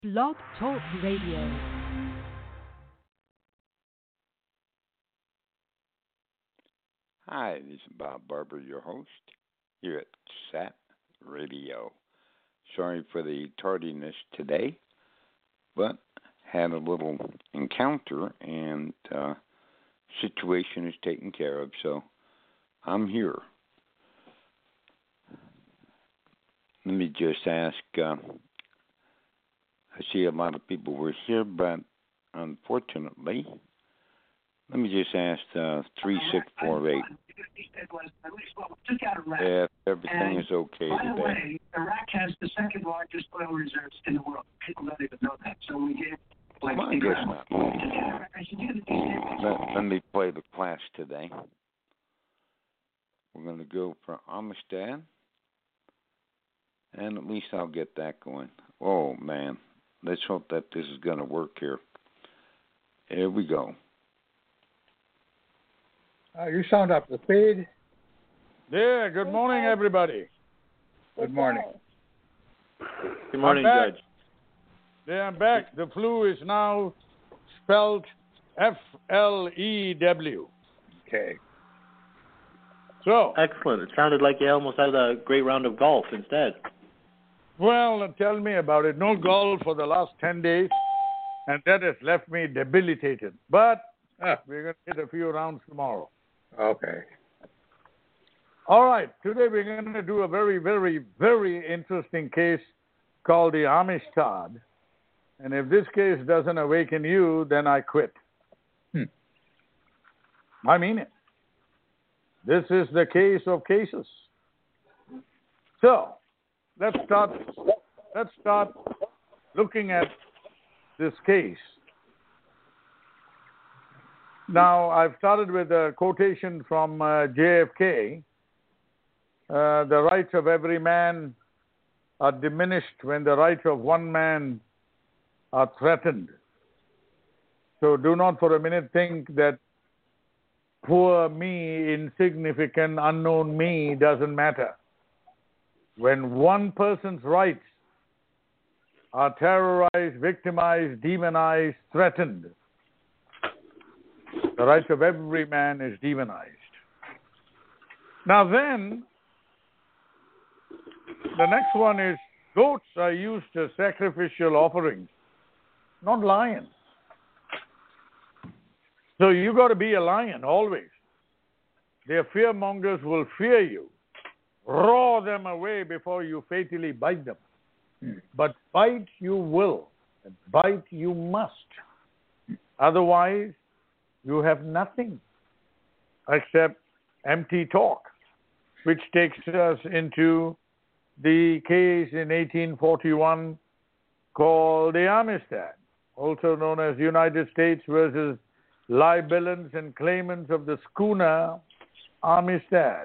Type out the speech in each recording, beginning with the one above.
Blog Talk Radio. Hi, this is Bob Barber, your host here at SAT Radio. Sorry for the tardiness today, but had a little encounter and situation is taken care of, so I'm here. Let me just ask, I see a lot of people were here, but unfortunately, let me just ask 3648 if everything is okay by the today. way, Iraq has the second largest oil reserves in the world. People don't even know that. So we get like Well, I guess not. Let me play the class today. We're going to go for Amistad, and at least I'll get that going. Oh, man. Let's hope that this is going to work here. Here we go. You sound up to speed. Yeah, good morning, everybody. Good morning. Good morning, I'm back. Judge. Yeah, I'm back. The flu is now spelled F-L-E-W. Okay. So, Excellent. It sounded like you almost had a great round of golf instead. well, tell me about it. No golf for the last 10 days, and that has left me debilitated. But we're going to hit a few rounds tomorrow. Okay. All right. Today we're going to do a very, very, very interesting case called the Amistad. And if this case doesn't awaken you, then I quit. I mean it. This is the case of cases. So, let's start looking at this case. Now, I've started with a quotation from JFK. The rights of every man are diminished when the rights of one man are threatened. So do not for a minute think that poor me, insignificant, unknown me doesn't matter. When one person's rights are terrorized, victimized, demonized, threatened, the rights of every man is demonized. Now then, the next one is goats are used as sacrificial offerings, not lions. So you got to be a lion always. Their fearmongers will fear you. Roar them away before you fatally bite them. But bite you will, and bite you must. Otherwise, you have nothing except empty talk, which takes us into the case in 1841 called the Amistad, also known as United States versus libellants and claimants of the schooner Amistad.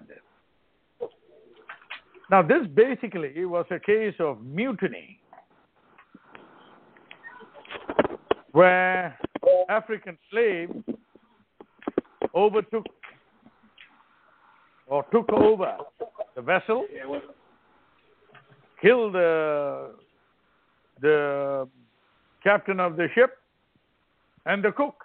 Now, this basically was a case of mutiny where African slaves took over the vessel, killed the captain of the ship and the cook.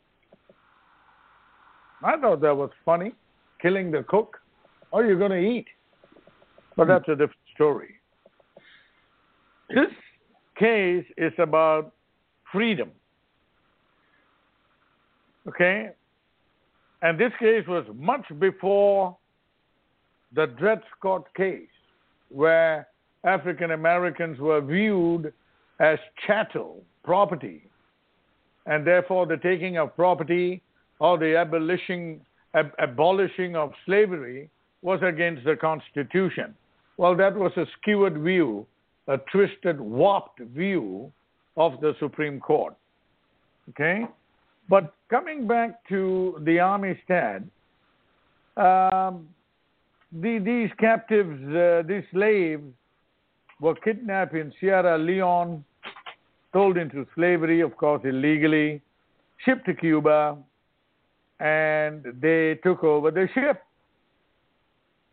I thought that was funny, killing the cook. What are you going to eat? But that's a different story. This case is about freedom. Okay? And this case was much before the Dred Scott case, where African Americans were viewed as chattel, property, and therefore the taking of property or the abolishing of slavery was against the Constitution. Well, that was a skewed view, a twisted, warped view of the Supreme Court. Okay? But coming back to the Amistad, these captives, these slaves, were kidnapped in Sierra Leone, sold into slavery, of course, illegally, shipped to Cuba, and they took over the ship.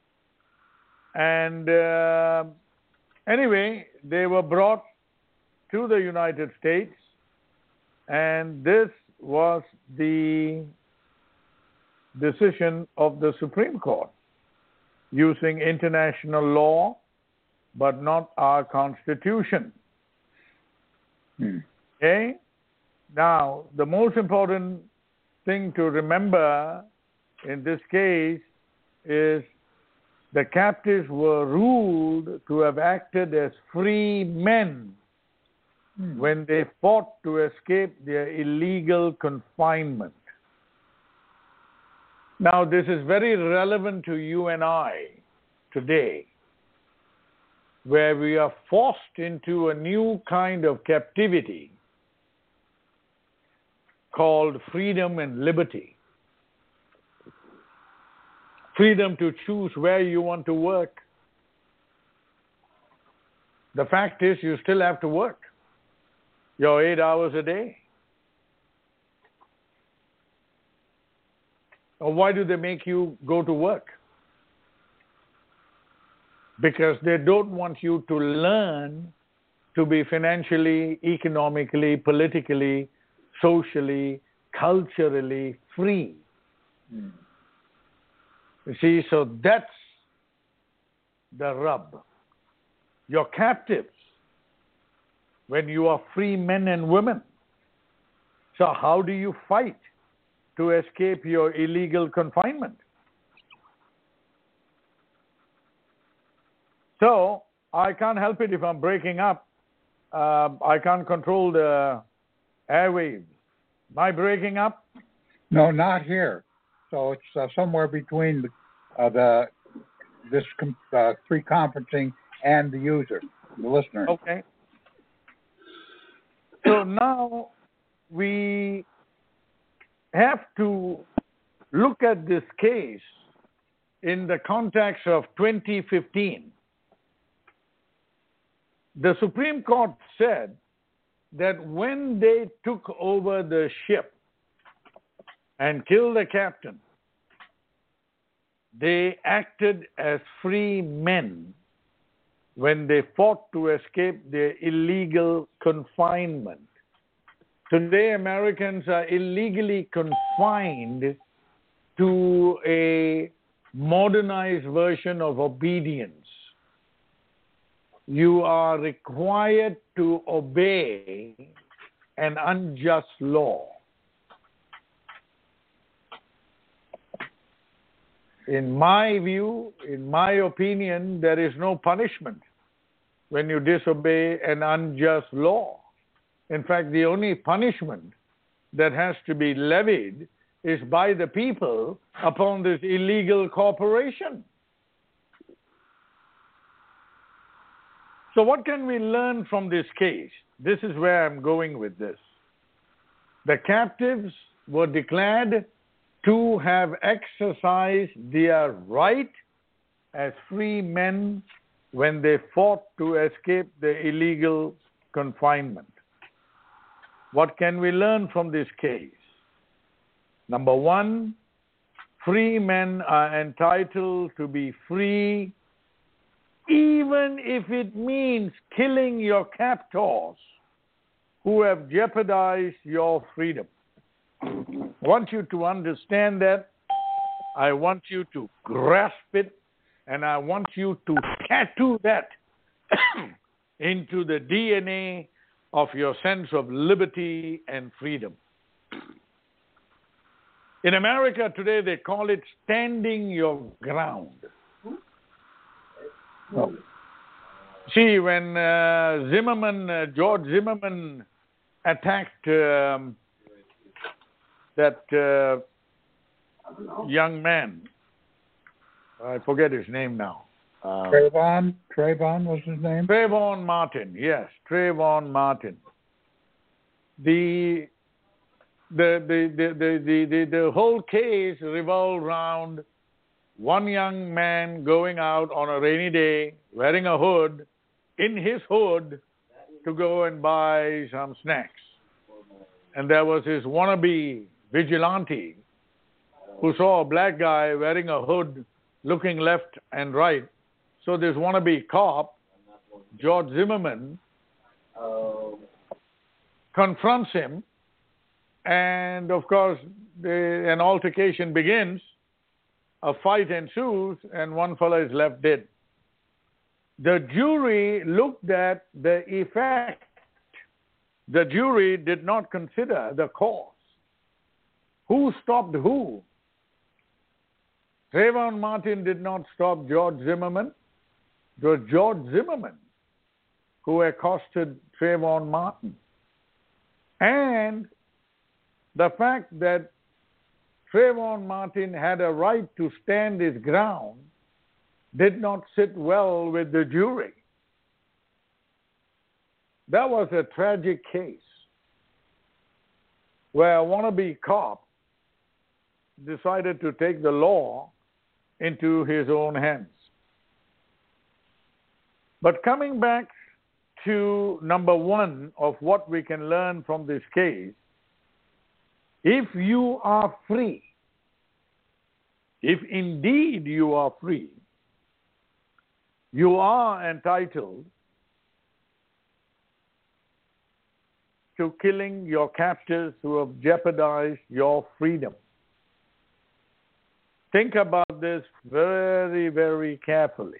And anyway, they were brought to the United States, and this was the decision of the Supreme Court, using international law, but not our Constitution. Okay? Now, the most important thing to remember in this case is the captives were ruled to have acted as free men when they fought to escape their illegal confinement. Now, this is very relevant to you and I today, where we are forced into a new kind of captivity called freedom and liberty. Freedom to choose where you want to work. The fact is, you still have to work your 8 hours a day. Or why do they make you go to work? Because they don't want you to learn to be financially, economically, politically, socially, culturally free. You see, so that's the rub. You're captives when you are free men and women. So how do you fight to escape your illegal confinement? So I can't help it if I'm breaking up. I can't control the airwaves. Am I breaking up? No, not here. So it's somewhere between this pre-conferencing and the user, the listener. Okay. So now we have to look at this case in the context of 2015. The Supreme Court said that when they took over the ship and killed the captain, they acted as free men when they fought to escape their illegal confinement. Today, Americans are illegally confined to a modernized version of obedience. You are required to obey an unjust law. In my view, in my opinion, there is no punishment when you disobey an unjust law. In fact, the only punishment that has to be levied is by the people upon this illegal corporation. So what can we learn from this case? This is where I'm going with this. The captives were declared to have exercised their right as free men when they fought to escape the illegal confinement. What can we learn from this case? Number one, free men are entitled to be free even if it means killing your captors who have jeopardized your freedom. I want you to understand that. I want you to grasp it, and I want you to tattoo that into the DNA of your sense of liberty and freedom. In America today, they call it standing your ground. Oh. See, when George Zimmerman attacked that young man, I forget his name now. Trayvon was his name? Trayvon Martin, yes, Trayvon Martin. The whole case revolved around one young man going out on a rainy day, wearing a hood, in his hood, to go and buy some snacks. And there was his wannabe vigilante who saw a black guy wearing a hood, looking left and right. So this wannabe cop, George Zimmerman, confronts him, and of course, an altercation begins, a fight ensues, and one fellow is left dead. The jury looked at the effect. The jury did not consider the cause. Who stopped who? Trayvon Martin did not stop George Zimmerman. It was George Zimmerman who accosted Trayvon Martin. And the fact that Trayvon Martin had a right to stand his ground did not sit well with the jury. That was a tragic case where a wannabe cop decided to take the law into his own hands. But coming back to number one of what we can learn from this case, if you are free, if indeed you are free, you are entitled to killing your captors who have jeopardized your freedom. Think about this very, very carefully.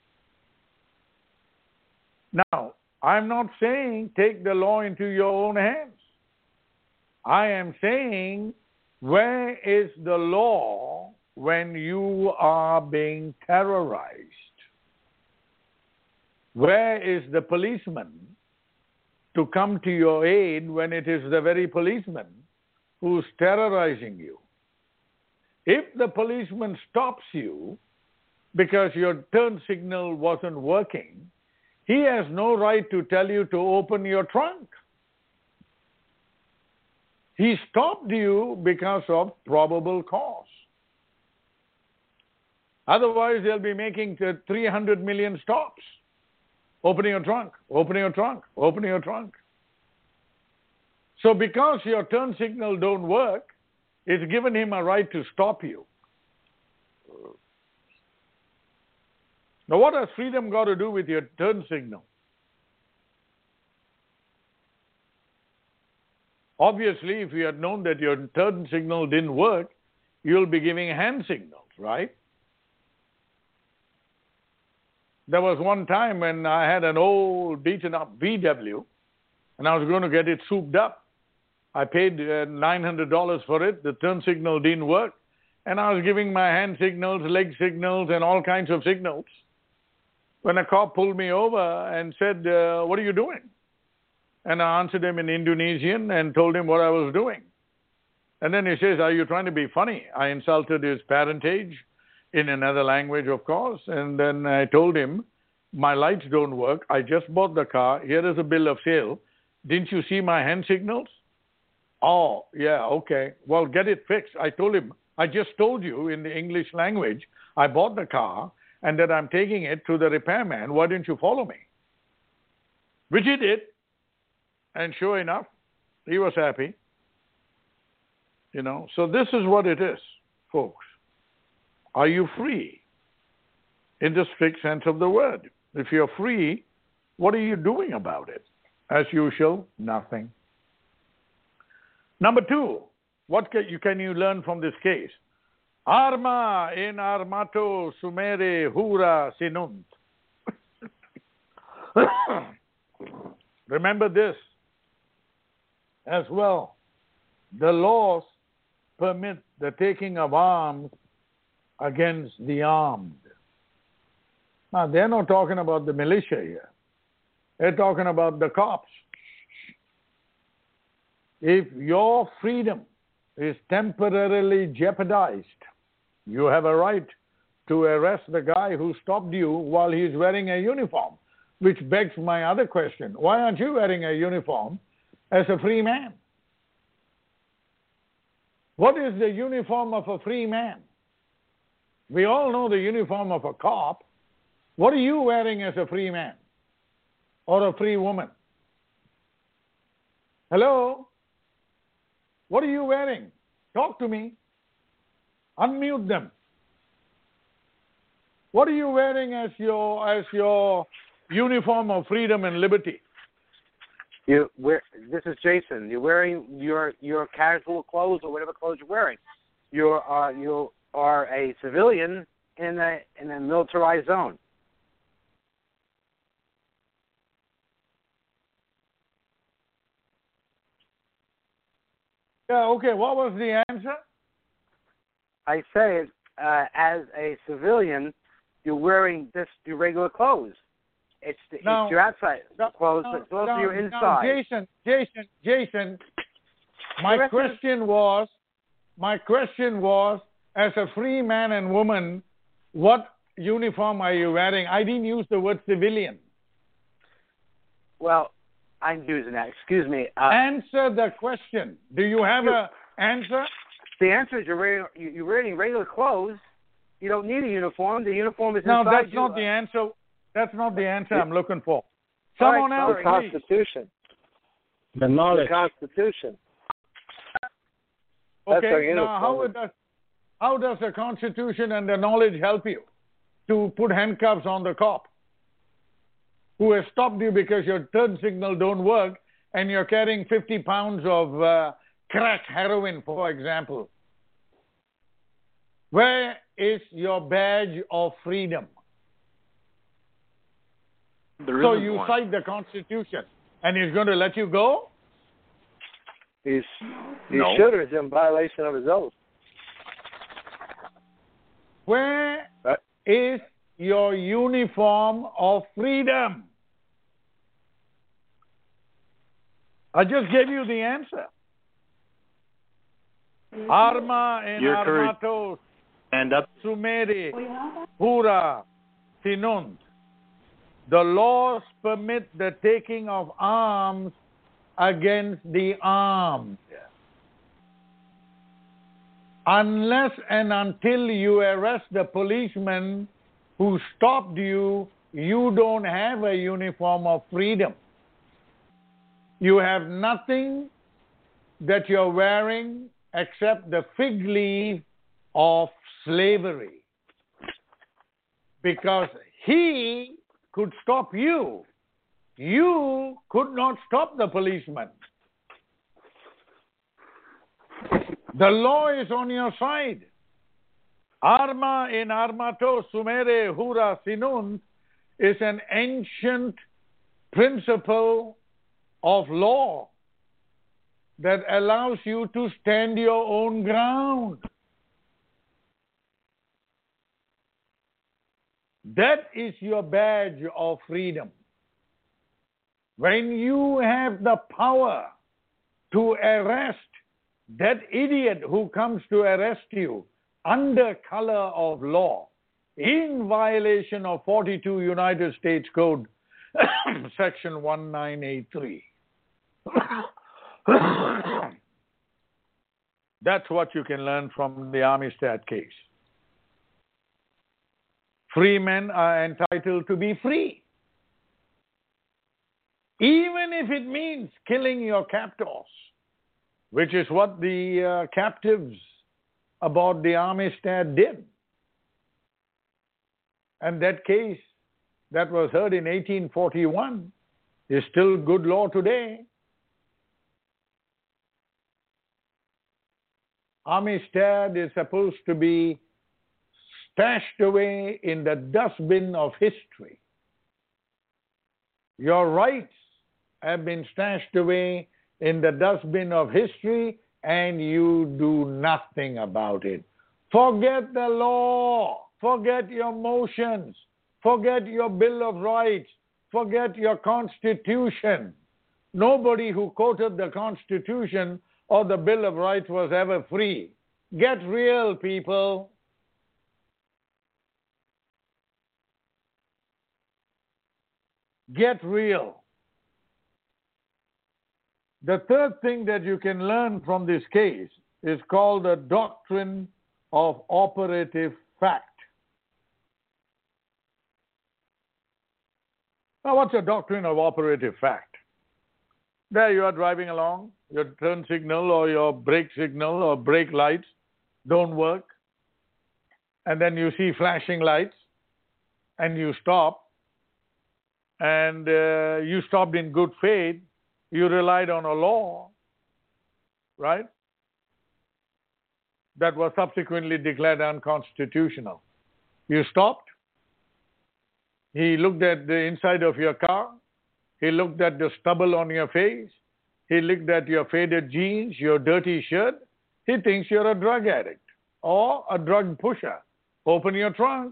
Now, I'm not saying take the law into your own hands. I am saying, where is the law when you are being terrorized? Where is the policeman to come to your aid when it is the very policeman who's terrorizing you? If the policeman stops you because your turn signal wasn't working, he has no right to tell you to open your trunk. He stopped you because of probable cause. Otherwise, they'll be making 300 million stops. Opening your trunk, opening your trunk, opening your trunk. So because your turn signal don't work, it's given him a right to stop you. Now, what has freedom got to do with your turn signal? Obviously, if you had known that your turn signal didn't work, you'll be giving hand signals, right? There was one time when I had an old beaten-up VW, and I was going to get it souped up. I paid $900 for it. The turn signal didn't work. And I was giving my hand signals, leg signals, and all kinds of signals. When a cop pulled me over and said, what are you doing? And I answered him in Indonesian and told him what I was doing. And then he says, are you trying to be funny? I insulted his parentage in another language, of course. And then I told him, my lights don't work. I just bought the car. Here is a bill of sale. Didn't you see my hand signals? Oh, yeah, okay. Well, get it fixed. I told him, I just told you in the English language, I bought the car and that I'm taking it to the repairman. Why didn't you follow me? Which he did. And sure enough, he was happy. You know, so this is what it is, folks. Are you free? In the strict sense of the word. If you're free, what are you doing about it? As usual, nothing. Number two, what can you learn from this case? Arma in armato sumere hura sinunt. Remember this as well. The laws permit the taking of arms against the armed. Now, they're not talking about the militia here. They're talking about the cops. If your freedom is temporarily jeopardized, you have a right to arrest the guy who stopped you while he's wearing a uniform, which begs my other question. Why aren't you wearing a uniform as a free man? What is the uniform of a free man? We all know the uniform of a cop. What are you wearing as a free man or a free woman? Hello? What are you wearing? Talk to me. Unmute them. What are you wearing as your uniform of freedom and liberty? This is Jason. You're wearing your casual clothes or whatever clothes you're wearing. You are a civilian in a militarized zone. Yeah, okay. What was the answer? I say, as a civilian, you're wearing just your regular clothes. It's your outside clothes, but it's also your inside. Jason, my question was, as a free man and woman, what uniform are you wearing? I didn't use the word civilian. Well, I'm using that. Excuse me. Answer the question. Do you have an answer? The answer is you're wearing regular clothes. You don't need a uniform. The uniform is inside you. No, that's not the answer. That's not the answer I'm looking for. Someone else, the Constitution. The knowledge. The Constitution. Okay, now how does the Constitution and the knowledge help you to put handcuffs on the cop who has stopped you because your turn signal don't work and you're carrying 50 pounds of crack heroin, for example? Where is your badge of freedom? So you cite the Constitution and he's going to let you go? He should, or is in violation of his oath. Where is your uniform of freedom? I just gave you the answer. Arma in armatos, sumere, hura, sinunt. The laws permit the taking of arms against the armed. Unless and until you arrest the policeman who stopped you, you don't have a uniform of freedom. You have nothing that you're wearing except the fig leaf of slavery. Because he could stop you. You could not stop the policeman. The law is on your side. Arma in armato sumere hura sinunt is an ancient principle of law that allows you to stand your own ground. That is your badge of freedom. When you have the power to arrest that idiot who comes to arrest you under color of law, in violation of 42 United States Code, Section 1983. That's what you can learn from the Amistad case. Free men are entitled to be free, even if it means killing your captors, which is what the captives aboard the Amistad did. And that case that was heard in 1841 is still good law today. Amistad is supposed to be stashed away in the dustbin of history. Your rights have been stashed away in the dustbin of history, and you do nothing about it. Forget the law. Forget your motions. Forget your Bill of Rights. Forget your Constitution. Nobody who quoted the Constitution or the Bill of Rights was ever free. Get real, people. Get real. The third thing that you can learn from this case is called the doctrine of operative fact. Now, what's a doctrine of operative fact? There you are driving along, your turn signal or your brake signal or brake lights don't work, and then you see flashing lights, and you stop, and you stopped in good faith, you relied on a law, right, that was subsequently declared unconstitutional. You stopped. He looked at the inside of your car. He looked at the stubble on your face. He looked at your faded jeans, your dirty shirt. He thinks you're a drug addict or a drug pusher. Open your trunk.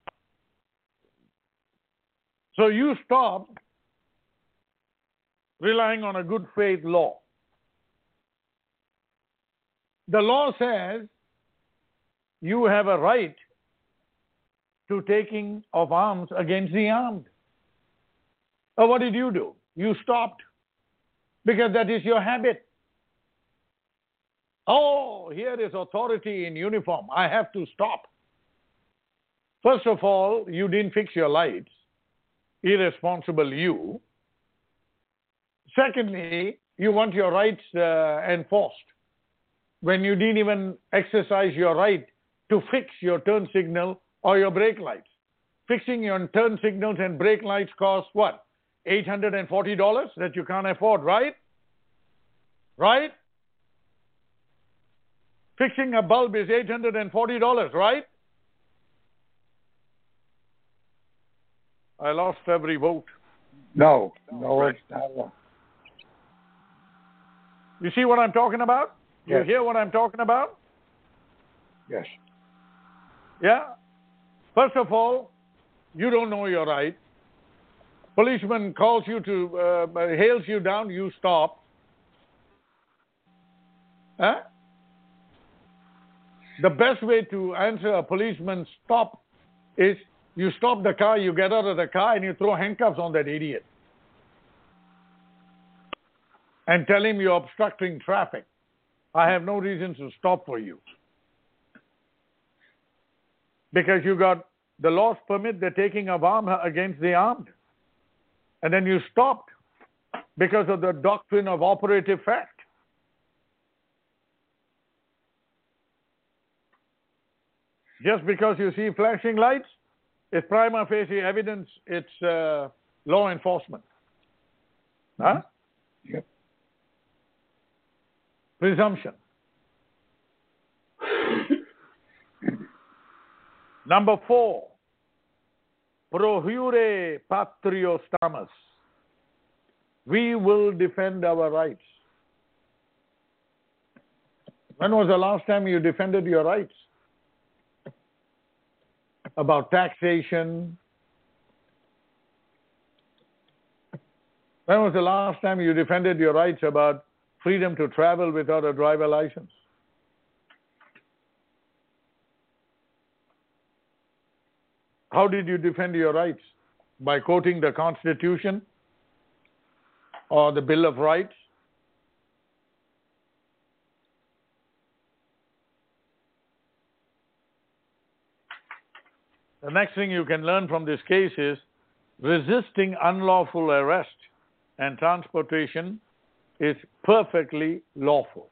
So you stopped relying on a good faith law. The law says you have a right to taking of arms against the armed. So what did you do? You stopped because that is your habit. Oh, here is authority in uniform. I have to stop. First of all, you didn't fix your lights. Irresponsible you. Secondly, you want your rights enforced when you didn't even exercise your right to fix your turn signal or your brake lights. Fixing your turn signals and brake lights costs what? $840 that you can't afford, right? Right? Fixing a bulb is $840, right? I lost every vote. No, Right. it's not. You see what I'm talking about? You Yes. hear what I'm talking about? Yes. Yeah? First of all, you don't know your right. Policeman calls you to, hails you down, you stop. Huh? The best way to answer a policeman's stop is you stop the car, you get out of the car, and you throw handcuffs on that idiot. And tell him you're obstructing traffic. I have no reason to stop for you. Because you got the laws permit the taking of arms against the armed. And then you stopped because of the doctrine of operative fact. Just because you see flashing lights, it's prima facie evidence, it's law enforcement. Huh? Yep. Presumption. Number 4, prohure patrio stamus. We will defend our rights. When was the last time you defended your rights? About taxation. When was the last time you defended your rights about freedom to travel without a driver license? How did you defend your rights? By quoting the Constitution or the Bill of Rights? The next thing you can learn from this case is resisting unlawful arrest and transportation is perfectly lawful.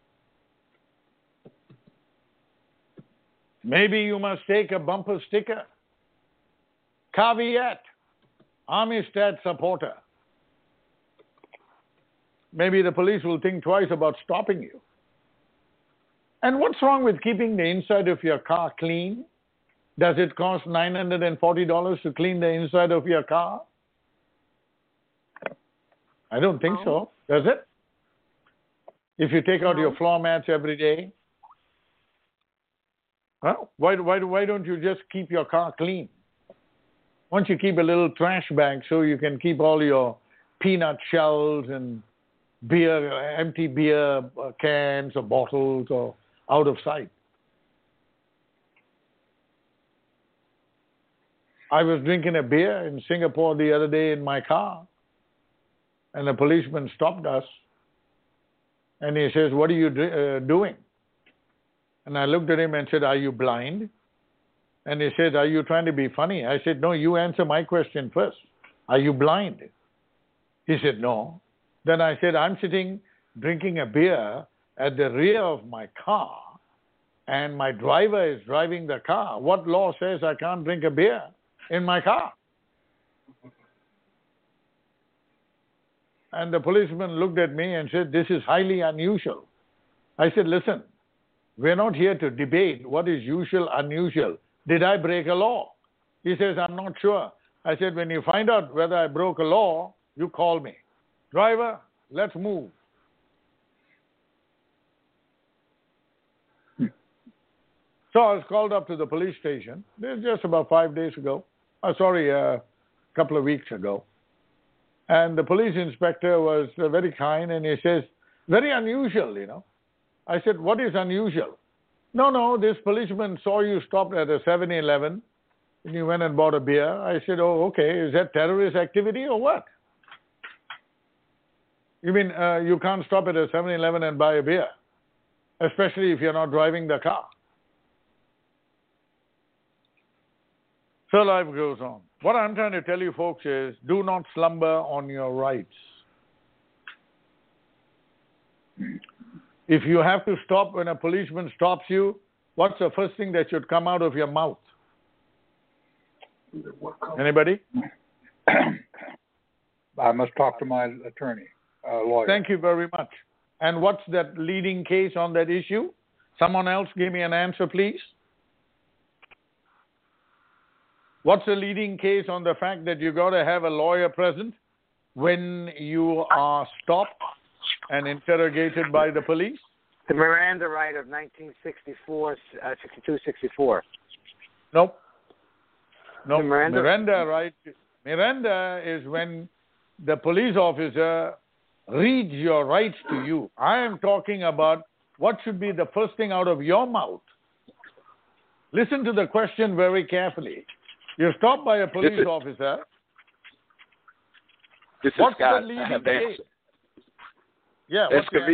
Maybe you must take a bumper sticker. Caveat, Amistad supporter. Maybe the police will think twice about stopping you. And what's wrong with keeping the inside of your car clean? Does it cost $940 to clean the inside of your car? I don't think so. Does it? If you take out your floor mats every day? Well, why don't you just keep your car clean? Why don't you keep a little trash bag so you can keep all your peanut shells and beer, empty beer cans or bottles or out of sight? I was drinking a beer in Singapore the other day in my car, and a policeman stopped us, and he says, "What are you doing?" And I looked at him and said, "Are you blind?" And he said, "Are you trying to be funny?" I said, "No, you answer my question first. Are you blind?" He said, "No." Then I said, "I'm sitting drinking a beer at the rear of my car, and my driver is driving the car. What law says I can't drink a beer in my car?" And the policeman looked at me and said, this is highly unusual. I said, listen, we're not here to debate what is usual, unusual. Did I break a law? He says, I'm not sure. I said, when you find out whether I broke a law, you call me. Driver, let's move. So I was called up to the police station. This is just about 5 days ago. A couple of weeks ago. And the police inspector was very kind, and he says, very unusual, you know. I said, what is unusual? No, this policeman saw you stopped at a 7-Eleven, and you went and bought a beer. I said, oh, okay, is that terrorist activity or what? You mean you can't stop at a 7-Eleven and buy a beer, especially if you're not driving the car? So life goes on. What I'm trying to tell you folks is, do not slumber on your rights. If you have to stop when a policeman stops you, what's the first thing that should come out of your mouth? Anybody? I must talk to my attorney, lawyer. Thank you very much. And what's that leading case on that issue? Someone else give me an answer, please. What's the leading case on the fact that you got to have a lawyer present when you are stopped and interrogated by the police? The Miranda right of 1964, 62, 64. Nope. No, Miranda right. Miranda is when the police officer reads your rights to you. I am talking about what should be the first thing out of your mouth. Listen to the question very carefully. You're stopped by a police officer. This is what's Scott. the leading I have the case? answer. Yeah,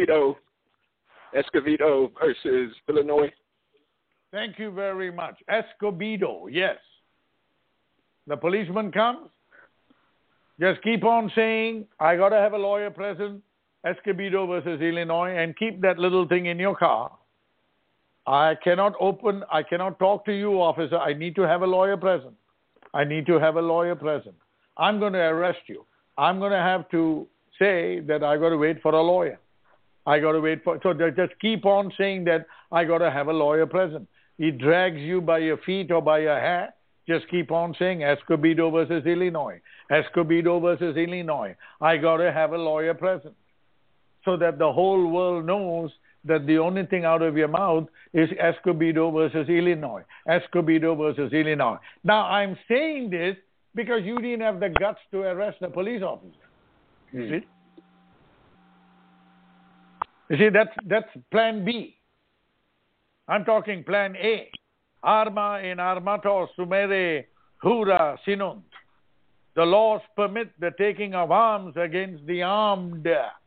Escobedo versus Illinois. Thank you very much. Escobedo, yes. The policeman comes. Just keep on saying, I got to have a lawyer present, Escobedo versus Illinois, and keep that little thing in your car. I cannot talk to you, officer. I need to have a lawyer present. I'm going to arrest you. I'm going to have to say that I got to wait for a lawyer. So just keep on saying that I got to have a lawyer present. He drags you by your feet or by your hair. Just keep on saying Escobedo versus Illinois. Escobedo versus Illinois. I got to have a lawyer present. So that the whole world knows that the only thing out of your mouth is Escobedo versus Illinois. Escobedo versus Illinois. Now, I'm saying this because you didn't have the guts to arrest the police officer. You see, that's plan B. I'm talking plan A. Arma in armato sumere jura sinunt. The laws permit the taking of arms against the armed.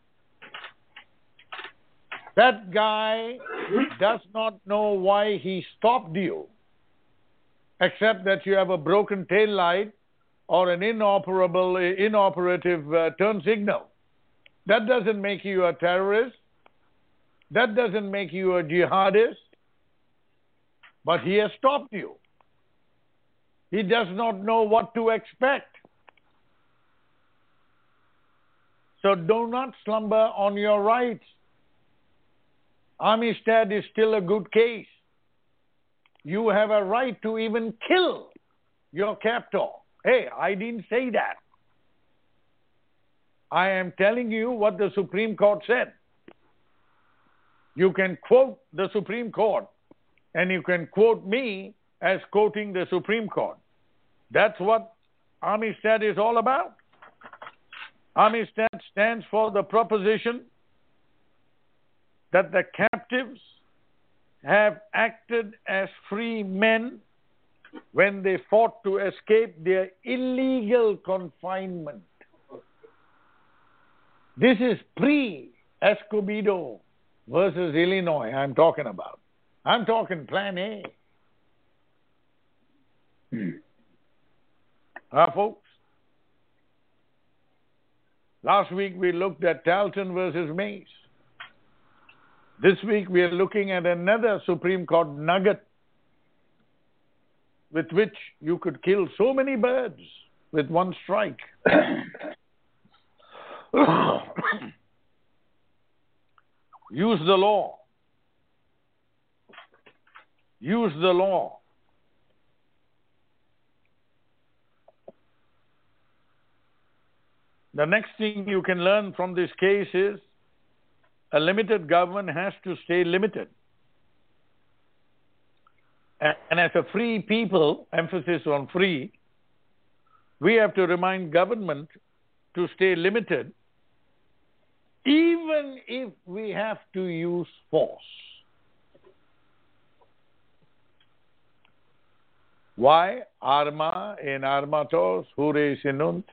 That guy does not know why he stopped you, except that you have a broken tail light or an inoperative turn signal. That doesn't make you a terrorist. That doesn't make you a jihadist. But he has stopped you. He does not know what to expect. So do not slumber on your rights. Amistad is still a good case. You have a right to even kill your captor. Hey, I didn't say that. I am telling you what the Supreme Court said. You can quote the Supreme Court, and you can quote me as quoting the Supreme Court. That's what Amistad is all about. Amistad stands for the proposition that the captives have acted as free men when they fought to escape their illegal confinement. This is pre-Escobedo versus Illinois I'm talking about. I'm talking plan A. Folks, last week we looked at Talton versus Mace. This week we are looking at another Supreme Court nugget with which you could kill so many birds with one strike. Use the law. Use the law. The next thing you can learn from this case is a limited government has to stay limited. And as a free people, emphasis on free, we have to remind government to stay limited, even if we have to use force. Why? Arma in armatos, hure sinunt.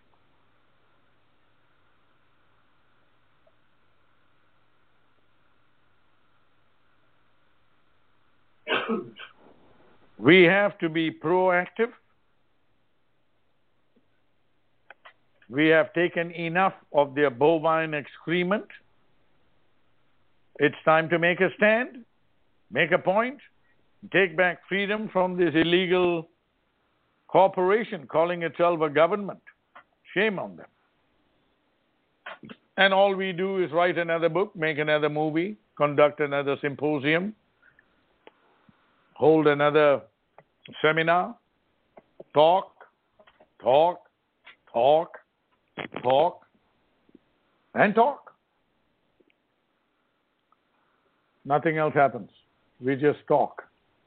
We have to be proactive. We have taken enough of their bovine excrement. It's time to make a stand, make a point, take back freedom from this illegal corporation calling itself a government. Shame on them. And all we do is write another book, make another movie, conduct another symposium, hold another seminar, talk, and talk. Nothing else happens. We just talk.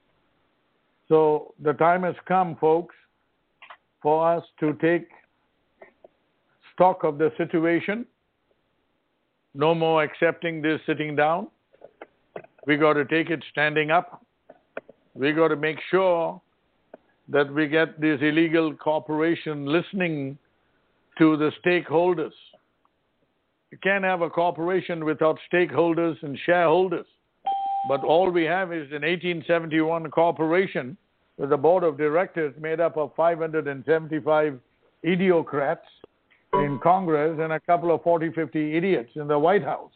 So the time has come, folks, for us to take stock of the situation. No more accepting this sitting down. We got to take it standing up. We got to make sure that we get this illegal corporation listening to the stakeholders. You can't have a corporation without stakeholders and shareholders. But all we have is an 1871 corporation with a board of directors made up of 575 idiocrats in Congress and a couple of 40, 50 idiots in the White House.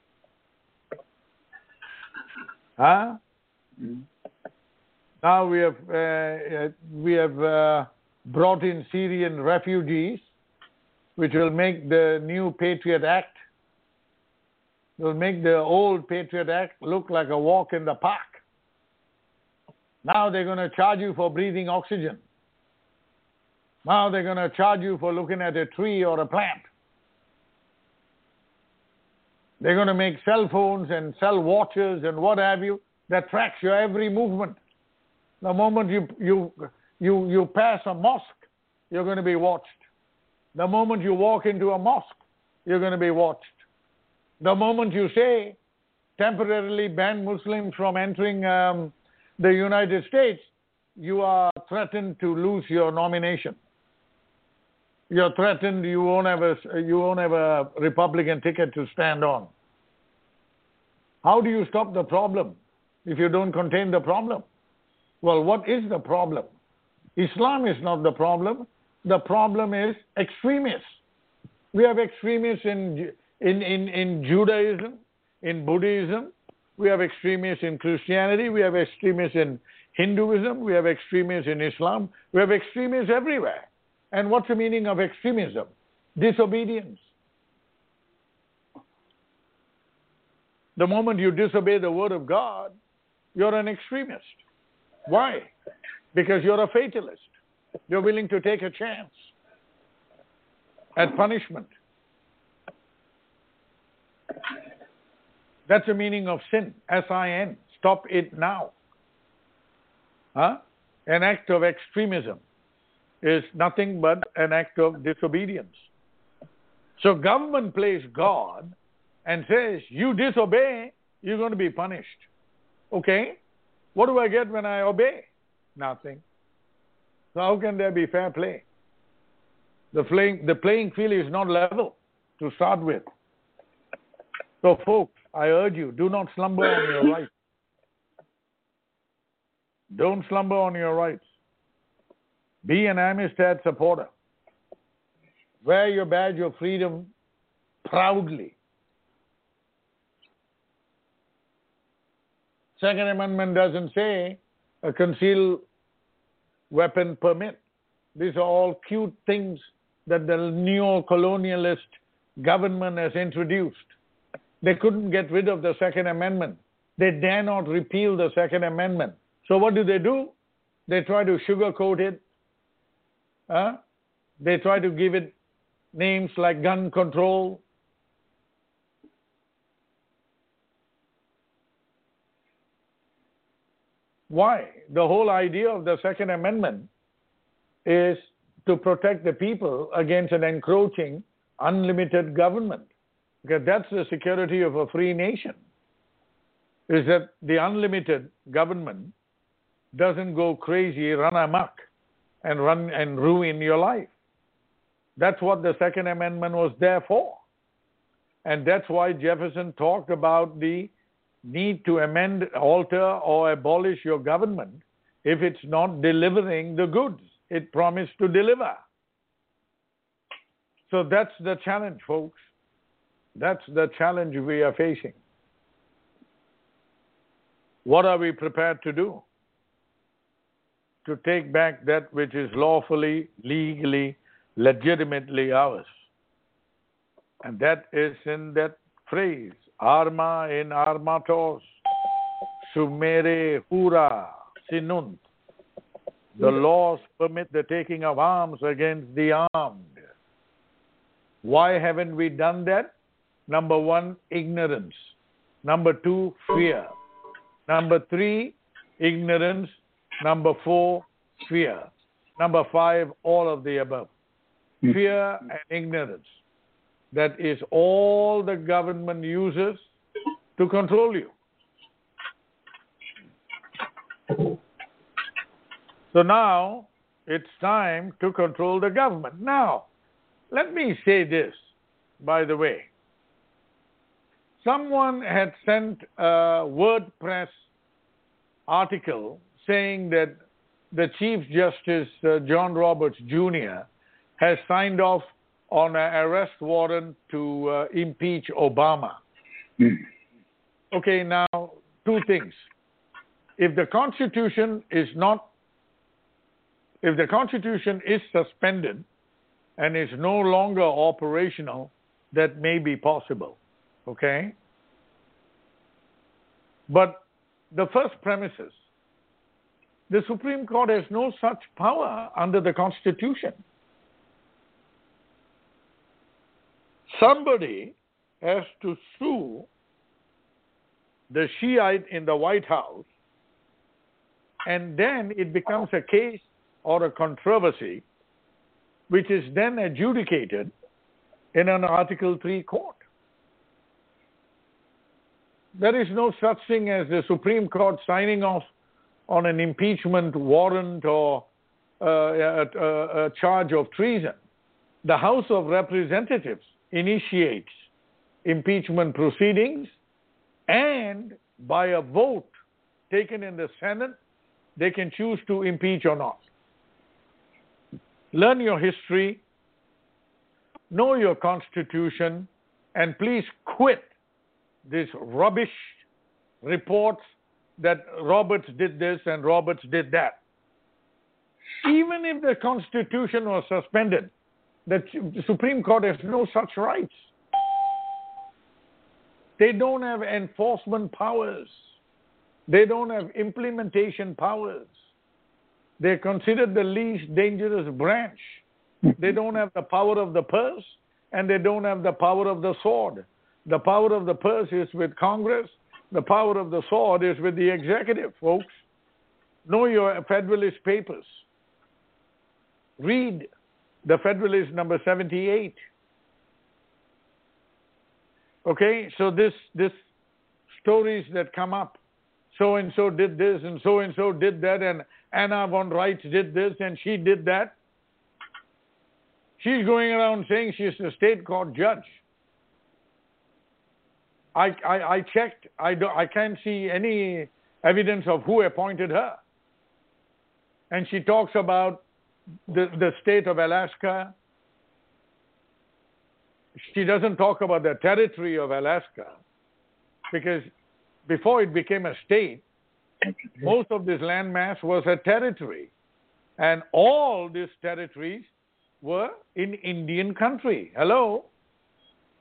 Huh? Now we have brought in Syrian refugees, which will make the new Patriot Act, will make the old Patriot Act look like a walk in the park. Now they're going to charge you for breathing oxygen. Now they're going to charge you for looking at a tree or a plant. They're going to make cell phones and cell watches and what have you that tracks your every movement. The moment you pass a mosque, you're going to be watched. The moment you walk into a mosque, you're going to be watched. The moment you say, temporarily ban Muslims from entering the United States, you are threatened to lose your nomination. You're threatened you won't have a Republican ticket to stand on. How do you stop the problem if you don't contain the problem? Well, what is the problem? Islam is not the problem. The problem is extremists. We have extremists in Judaism, in Buddhism. We have extremists in Christianity. We have extremists in Hinduism. We have extremists in Islam. We have extremists everywhere. And what's the meaning of extremism? Disobedience. The moment you disobey the word of God, you're an extremist. Why? Because you're a fatalist. You're willing to take a chance at punishment. That's the meaning of sin, S-I-N. Stop it now. Huh? An act of extremism is nothing but an act of disobedience. So government plays God and says, you disobey, you're going to be punished. Okay? What do I get when I obey? Nothing. So how can there be fair play? The playing field is not level to start with. So folks, I urge you, do not slumber on your rights. Don't slumber on your rights. Be an Amistad supporter. Wear your badge of freedom proudly. Second Amendment doesn't say a concealed weapon permit. These are all cute things that the neo-colonialist government has introduced. They couldn't get rid of the Second Amendment. They dare not repeal the Second Amendment. So what do? They try to sugarcoat it. They try to give it names like gun control. Why? The whole idea of the Second Amendment is to protect the people against an encroaching, unlimited government. Because that's the security of a free nation, is that the unlimited government doesn't go crazy, run amok, and ruin your life. That's what the Second Amendment was there for. And that's why Jefferson talked about the need to amend, alter, or abolish your government if it's not delivering the goods it promised to deliver. So that's the challenge, folks. That's the challenge we are facing. What are we prepared to do? To take back that which is lawfully, legally, legitimately ours. And that is in that phrase, arma in armatos, sumere hura sinunt. The laws permit the taking of arms against the armed. Why haven't we done that? Number 1, ignorance. Number 2, fear. Number 3, ignorance. Number 4, fear. Number 5, all of the above. Fear and ignorance. That is all the government uses to control you. So now it's time to control the government. Now, let me say this, by the way. Someone had sent a WordPress article saying that the Chief Justice, John Roberts Jr., has signed off on an arrest warrant to impeach Obama. Okay, now, 2 things. If the Constitution is suspended and is no longer operational, that may be possible. Okay? But the first premises, the Supreme Court has no such power under the Constitution. Somebody has to sue the Shiite in the White House, and then it becomes a case or a controversy, which is then adjudicated in an Article 3 court. There is no such thing as the Supreme Court signing off on an impeachment warrant or a charge of treason. The House of Representatives initiates impeachment proceedings, and by a vote taken in the Senate, they can choose to impeach or not. Learn your history, know your Constitution, and please quit this rubbish reports that Roberts did this and Roberts did that. Even if the Constitution was suspended, the Supreme Court has no such rights. They don't have enforcement powers. They don't have implementation powers. They're considered the least dangerous branch. They don't have the power of the purse, and they don't have the power of the sword. The power of the purse is with Congress. The power of the sword is with the executive, folks. Know your Federalist Papers. Read the Federalist number 78. Okay, so this stories that come up, so-and-so did this and so-and-so did that, and Anna von Reitz did this and she did that. She's going around saying she's a state court judge. I checked. I can't see any evidence of who appointed her. And she talks about the state of Alaska. She doesn't talk about the territory of Alaska, because before it became a state, most of this landmass was a territory. And all these territories were in Indian country. Hello?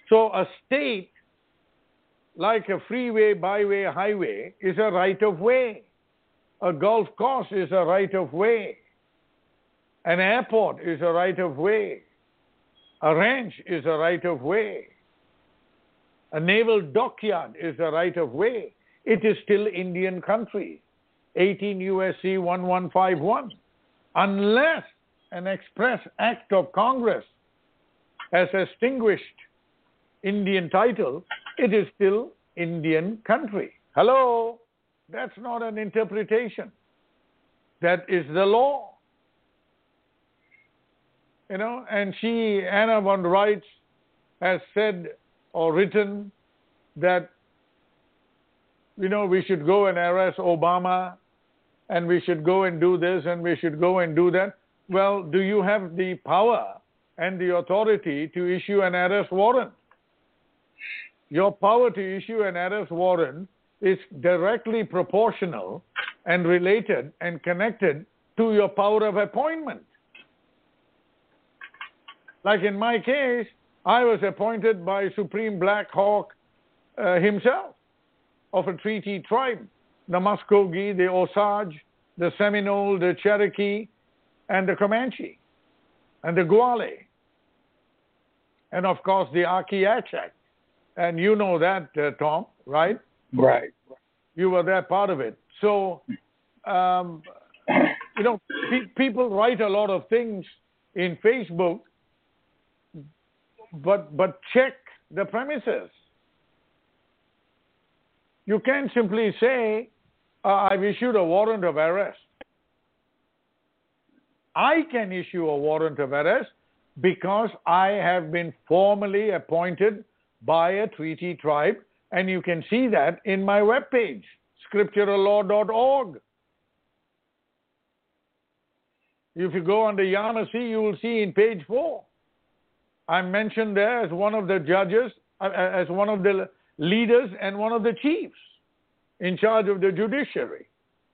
So a state, like a freeway, byway, highway, is a right of way. A golf course is a right of way. An airport is a right of way. A ranch is a right of way. A naval dockyard is a right of way. It is still Indian country. 18 U.S.C. 1151. Unless an express act of Congress has extinguished Indian title, it is still Indian country. Hello? That's not an interpretation. That is the law. You know, and Anna von Reitz, has said or written that, you know, we should go and arrest Obama, and we should go and do this, and we should go and do that. Well, do you have the power and the authority to issue an arrest warrant? Your power to issue an arrest warrant is directly proportional and related and connected to your power of appointment. Like in my case, I was appointed by Supreme Black Hawk himself of a treaty tribe, the Muskogee, the Osage, the Seminole, the Cherokee, and the Comanche, and the Guale, and of course the Archiachak. And you know that, Tom, right? Right. You were that part of it. So, you know, people write a lot of things in Facebook, but check the premises. You can't simply say, I've issued a warrant of arrest. I can issue a warrant of arrest because I have been formally appointed by a treaty tribe, and you can see that in my webpage, scripturallaw.org. If you go under Yamasee, you will see in page 4. I'm mentioned there as one of the judges, as one of the leaders and one of the chiefs in charge of the judiciary.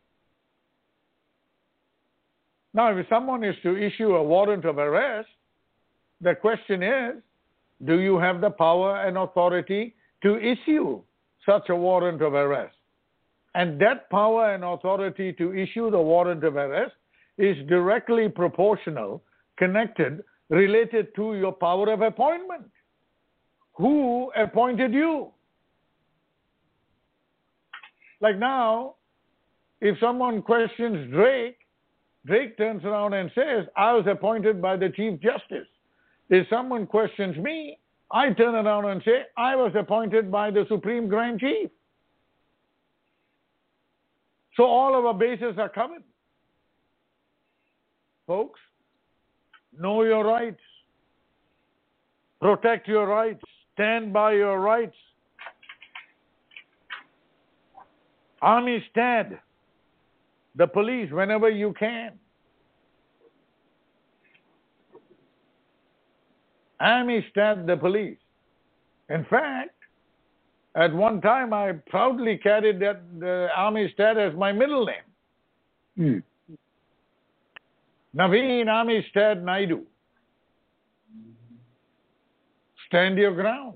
Now, if someone is to issue a warrant of arrest, the question is, do you have the power and authority to issue such a warrant of arrest? And that power and authority to issue the warrant of arrest is directly proportional, connected, related to your power of appointment. Who appointed you? Like now, if someone questions Drake, Drake turns around and says, I was appointed by the Chief Justice. If someone questions me, I turn around and say, I was appointed by the Supreme Grand Chief. So all of our bases are covered. Folks, know your rights. Protect your rights. Stand by your rights. Amistad the police whenever you can. Amistad the police. In fact, at one time I proudly carried that Amistad as my middle name. Naveen Amistad Naidu. Stand your ground.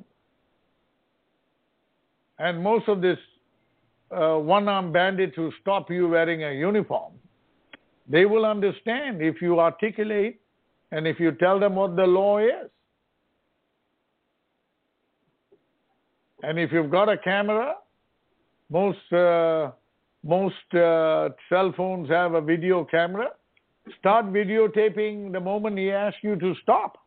And most of this one-armed bandits who stop you wearing a uniform, they will understand if you articulate and if you tell them what the law is. And if you've got a camera, most cell phones have a video camera. Start videotaping the moment he asks you to stop.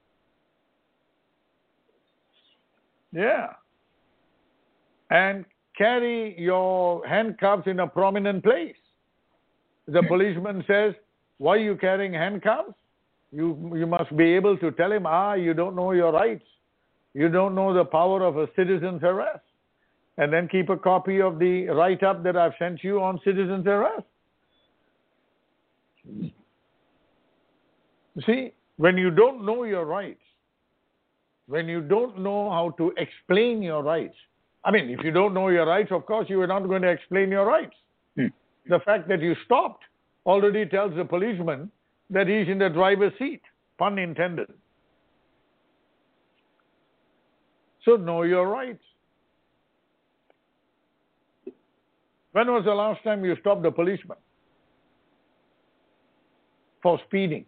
Yeah. And carry your handcuffs in a prominent place. The policeman says, why are you carrying handcuffs? You must be able to tell him, you don't know your rights. You don't know the power of a citizen's arrest. And then keep a copy of the write-up that I've sent you on citizen's arrest. See, when you don't know your rights, when you don't know how to explain your rights, I mean, if you don't know your rights, of course, you are not going to explain your rights. The fact that you stopped already tells the policeman that he's in the driver's seat, pun intended. So know your rights. When was the last time you stopped a policeman for speeding?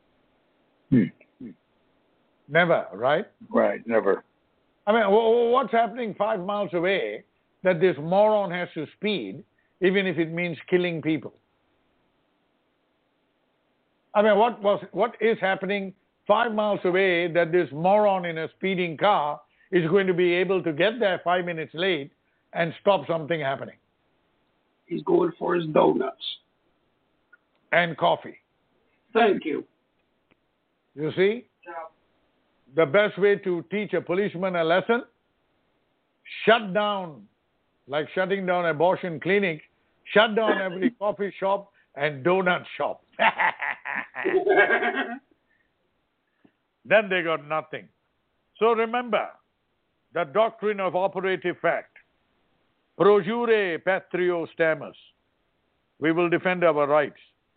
Never, right? Right, never. I mean, what's happening 5 miles away that this moron has to speed, even if it means killing people? I mean, what is happening 5 miles away that this moron in a speeding car is going to be able to get there 5 minutes late and stop something happening? He's going for his donuts. And coffee. Thank you. You see? The best way to teach a policeman a lesson, shut down, like shutting down abortion clinic, shut down every coffee shop and donut shop. Then they got nothing. So remember, the doctrine of operative fact. Pro jure patrio stamus. We will defend our rights.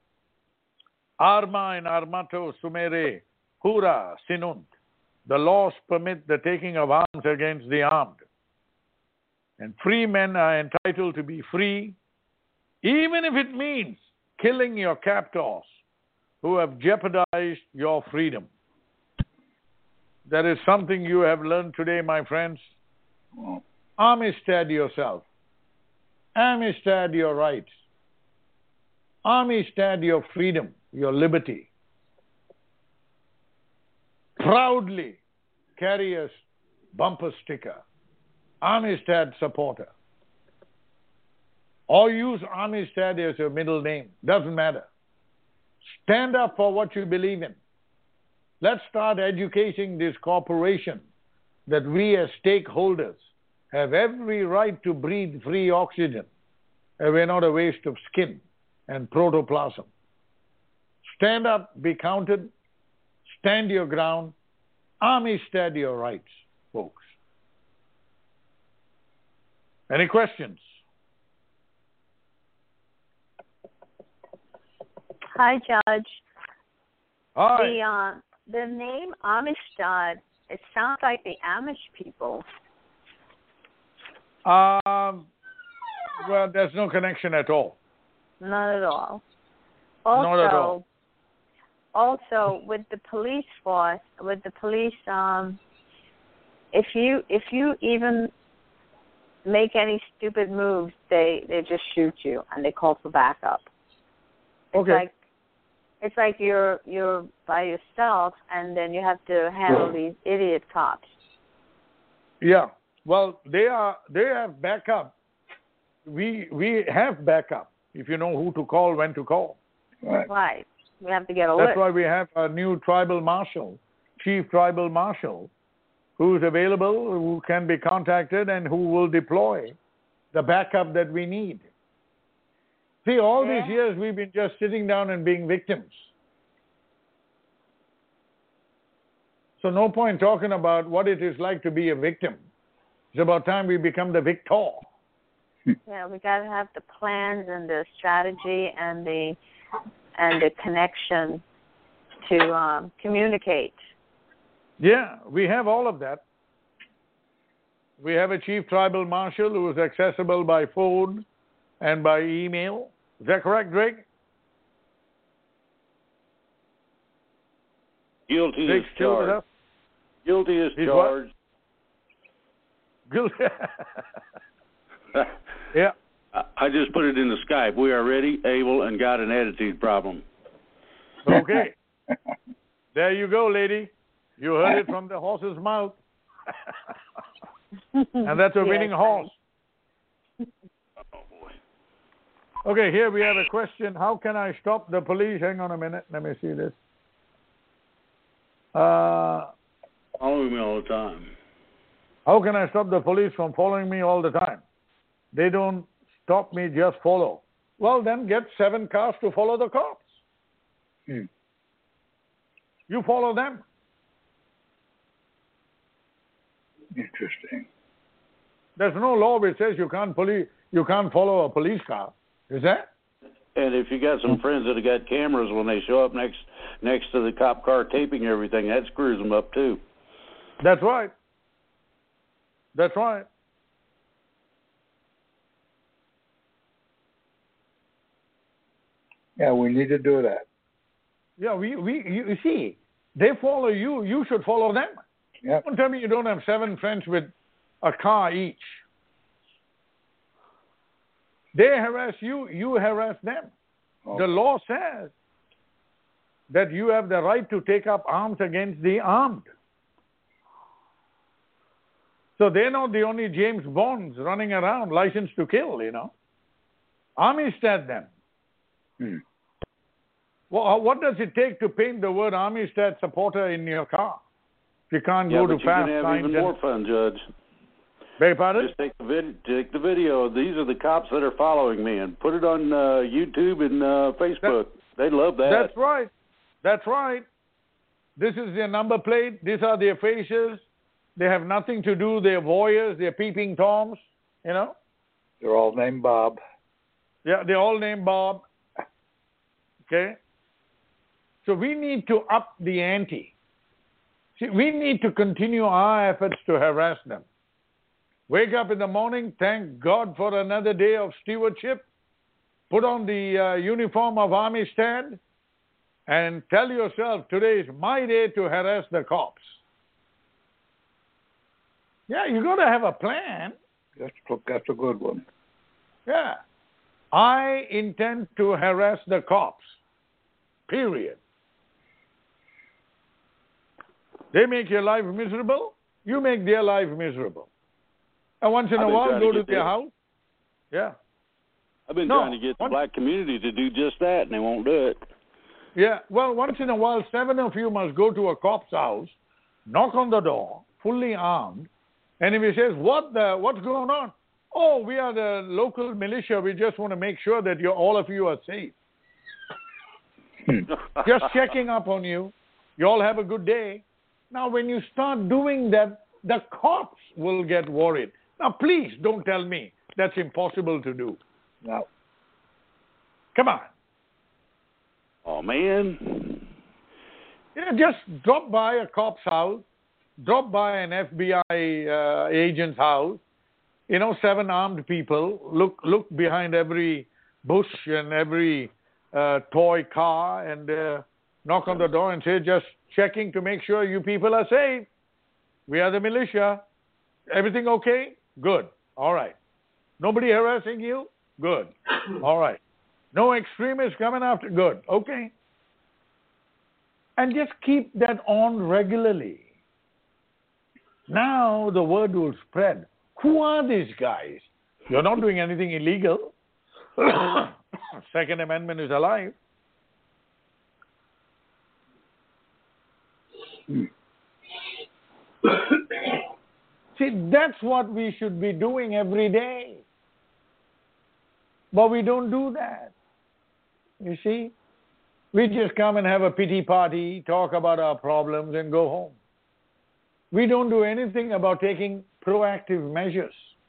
Arma in armato sumere, cura sinunt. The laws permit the taking of arms against the armed. And free men are entitled to be free, even if it means killing your captors who have jeopardized your freedom. That is something you have learned today, my friends. Amistad yourself. Amistad your rights. Amistad your freedom, your liberty. Proudly carry a bumper sticker, Amistad supporter. Or use Amistad as your middle name. Doesn't matter. Stand up for what you believe in. Let's start educating this corporation that we as stakeholders have every right to breathe free oxygen, and we're not a waste of skin and protoplasm. Stand up, be counted, stand your ground, Amistad your rights, folks. Any questions? Hi, Judge. Hi. The name Amistad, it sounds like the Amish people. Well, there's no connection at all. Not at all. Not at all. Also, with the police force, if you even make any stupid moves, they just shoot you and they call for backup. Okay. It's like you're by yourself, and then you have to handle these idiot cops. Yeah. Well, they have backup. We have backup if you know who to call, when to call. Right. We have to get a list. That's why we have a new tribal marshal, chief tribal marshal, who is available, who can be contacted, and who will deploy the backup that we need. See, all these years we've been just sitting down and being victims. So no point talking about what it is like to be a victim. It's about time we become the victor. Yeah, we got to have the plans and the strategy and the connection to communicate. Yeah, we have all of that. We have a chief tribal marshal who is accessible by phone and by email. Is that correct, Drake? Guilty Drake as charged. Guilty as charged. Guilty. Yeah. I just put it in the Skype. We are ready, able, and got an attitude problem. Okay. There you go, lady. You heard it from the horse's mouth. And that's a winning horse. Okay, here we have a question. How can I stop the police? Hang on a minute. Let me see this. Following me all the time. How can I stop the police from following me all the time? They don't stop me, just follow. Well, then get 7 cars to follow the cops. You follow them. Interesting. There's no law which says you can't follow a police car. Is that? And if you got some friends that have got cameras, when they show up next to the cop car taping everything, that screws them up too. That's right. That's right. Yeah, we need to do that. Yeah, you see, they follow you. You should follow them. Yeah. Don't tell me you don't have 7 friends with a car each. They harass you. You harass them. Okay. The law says that you have the right to take up arms against the armed. So they're not the only James Bonds running around, licensed to kill, Armistead them. Well, what does it take to paint the word Armistead supporter in your car? If you can't go to fast you can have signs even more fun, Judge. Beg your pardon? Just take the video. These are the cops that are following me, and put it on YouTube and Facebook. They love that. That's right. That's right. This is their number plate. These are their faces. They have nothing to do. They're voyeurs. They're peeping toms. They're all named Bob. Yeah, they're all named Bob. Okay? So we need to up the ante. See, we need to continue our efforts to harass them. Wake up in the morning, thank God for another day of stewardship. Put on the uniform of Armistead and tell yourself, today is my day to harass the cops. Yeah, you got to have a plan. That's a good one. Yeah. I intend to harass the cops. Period. They make your life miserable, you make their life miserable. And once in a while, go to their house. Yeah. I've been trying to get the black community to do just that, and they won't do it. Yeah. Well, once in a while, 7 of you must go to a cop's house, knock on the door, fully armed, and if he says, what's going on? Oh, we are the local militia. We just want to make sure that all of you are safe. Just checking up on you. You all have a good day. Now, when you start doing that, the cops will get worried. Now, please don't tell me that's impossible to do. No. Come on. Oh, man. Yeah, just drop by a cop's house, drop by an FBI agent's house, 7 armed people, look behind every bush and every toy car and knock on the door and say, just checking to make sure you people are safe. We are the militia. Everything okay? Good. All right. Nobody harassing you? Good. All right. No extremists coming after? Good. Okay. And just keep that on regularly. Now the word will spread. Who are these guys? You're not doing anything illegal. Second Amendment is alive. See, that's what we should be doing every day. But we don't do that. You see? We just come and have a pity party, talk about our problems, and go home. We don't do anything about taking proactive measures.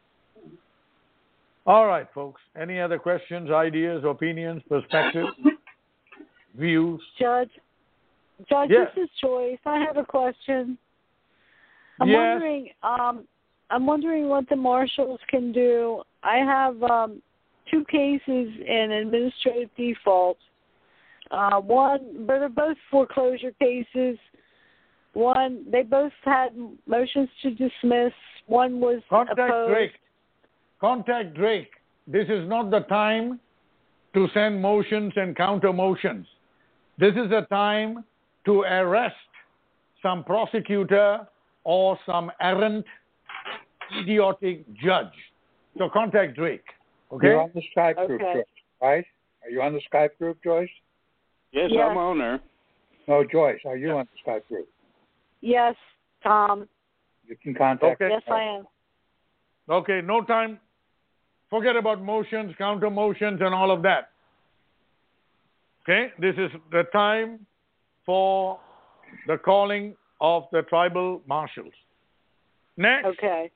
All right, folks. Any other questions, ideas, opinions, perspectives, views? Judge, yes. This is Joyce. I have a question. I'm wondering what the marshals can do. I have 2 cases in administrative default. One, but they're both foreclosure cases. One, they both had motions to dismiss. One was opposed. Contact Drake. This is not the time to send motions and counter motions. This is a time to arrest some prosecutor or some errant, idiotic judge. So contact Drake. Okay? You're on the Skype group, Joyce, right? Are you on the Skype group, Joyce? Yes, I'm on there. No, Joyce, are you on the Skype group? Yes, Tom. You can contact Okay. Yes, I am. Okay, no time. Forget about motions, counter motions, and all of that. Okay? This is the time for the calling of the tribal marshals. Next. Okay.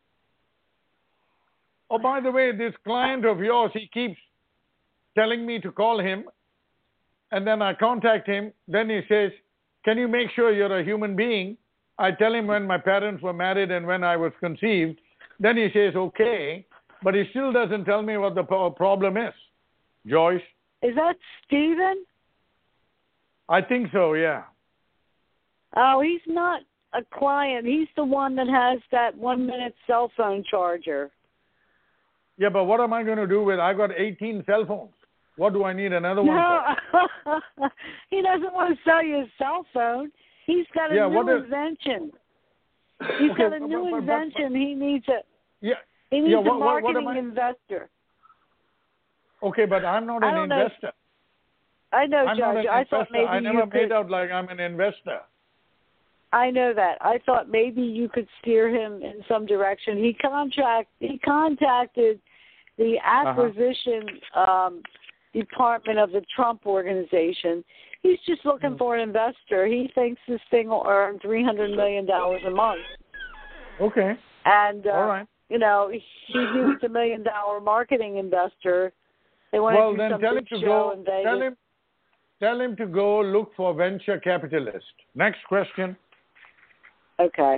Oh, by the way, this client of yours, he keeps telling me to call him, and then I contact him. Then he says, can you make sure you're a human being I tell him when my parents were married and when I was conceived. Then he says, okay, but he still doesn't tell me what the problem is. Joyce? Is that Stephen? I think so, yeah. Oh, he's not a client. He's the one that has that 1-minute cell phone charger. Yeah, but what am I going to do with? I got 18 cell phones. What do I need another one for? He doesn't want to sell you a cell phone. He's got a new invention. He's got a new invention. He needs a marketing investor. Okay, but I'm not an investor. I know, Judge. I thought maybe I never made out like I'm an investor. I know that. I thought maybe you could steer him in some direction. He contacted the acquisition department of the Trump organization. He's just looking for an investor. He thinks this thing will earn $300 million a month. Okay. And all right. He needs $1 million marketing investor. They want to do some big show in Vegas. Tell him to go look for venture capitalist. Next question. Okay.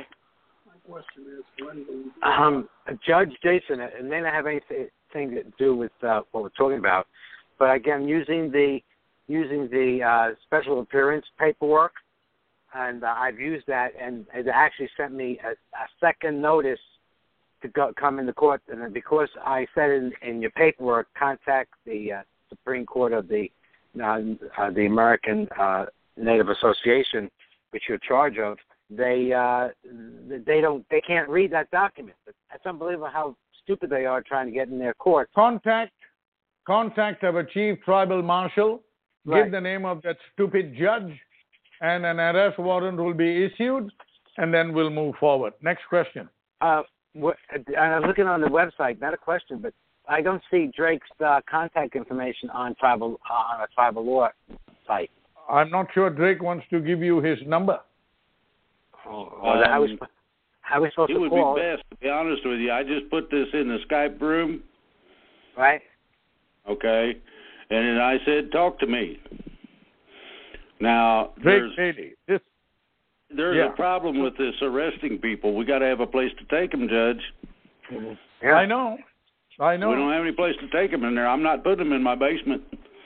Judge Jason, it may not have anything to do with what we're talking about, but again, using the special appearance paperwork, and I've used that, and it actually sent me a second notice to come into court, and then because I said in your paperwork, contact the Supreme Court of the American Native Association, which you're in charge of. They can't read that document. That's unbelievable how stupid they are trying to get in their court. Contact our chief tribal marshal. Right. Give the name of that stupid judge, and an arrest warrant will be issued, and then we'll move forward. Next question. I'm looking on the website. Not a question, but I don't see Drake's contact information on a tribal law site. I'm not sure Drake wants to give you his number. How we supposed to call? It would be best, to be honest with you. I just put this in the Skype room. Right. Okay. And then I said, talk to me. Now, Drake, there's a problem with this arresting people. We got to have a place to take them, Judge. Yeah. I know. We don't have any place to take them in there. I'm not putting them in my basement.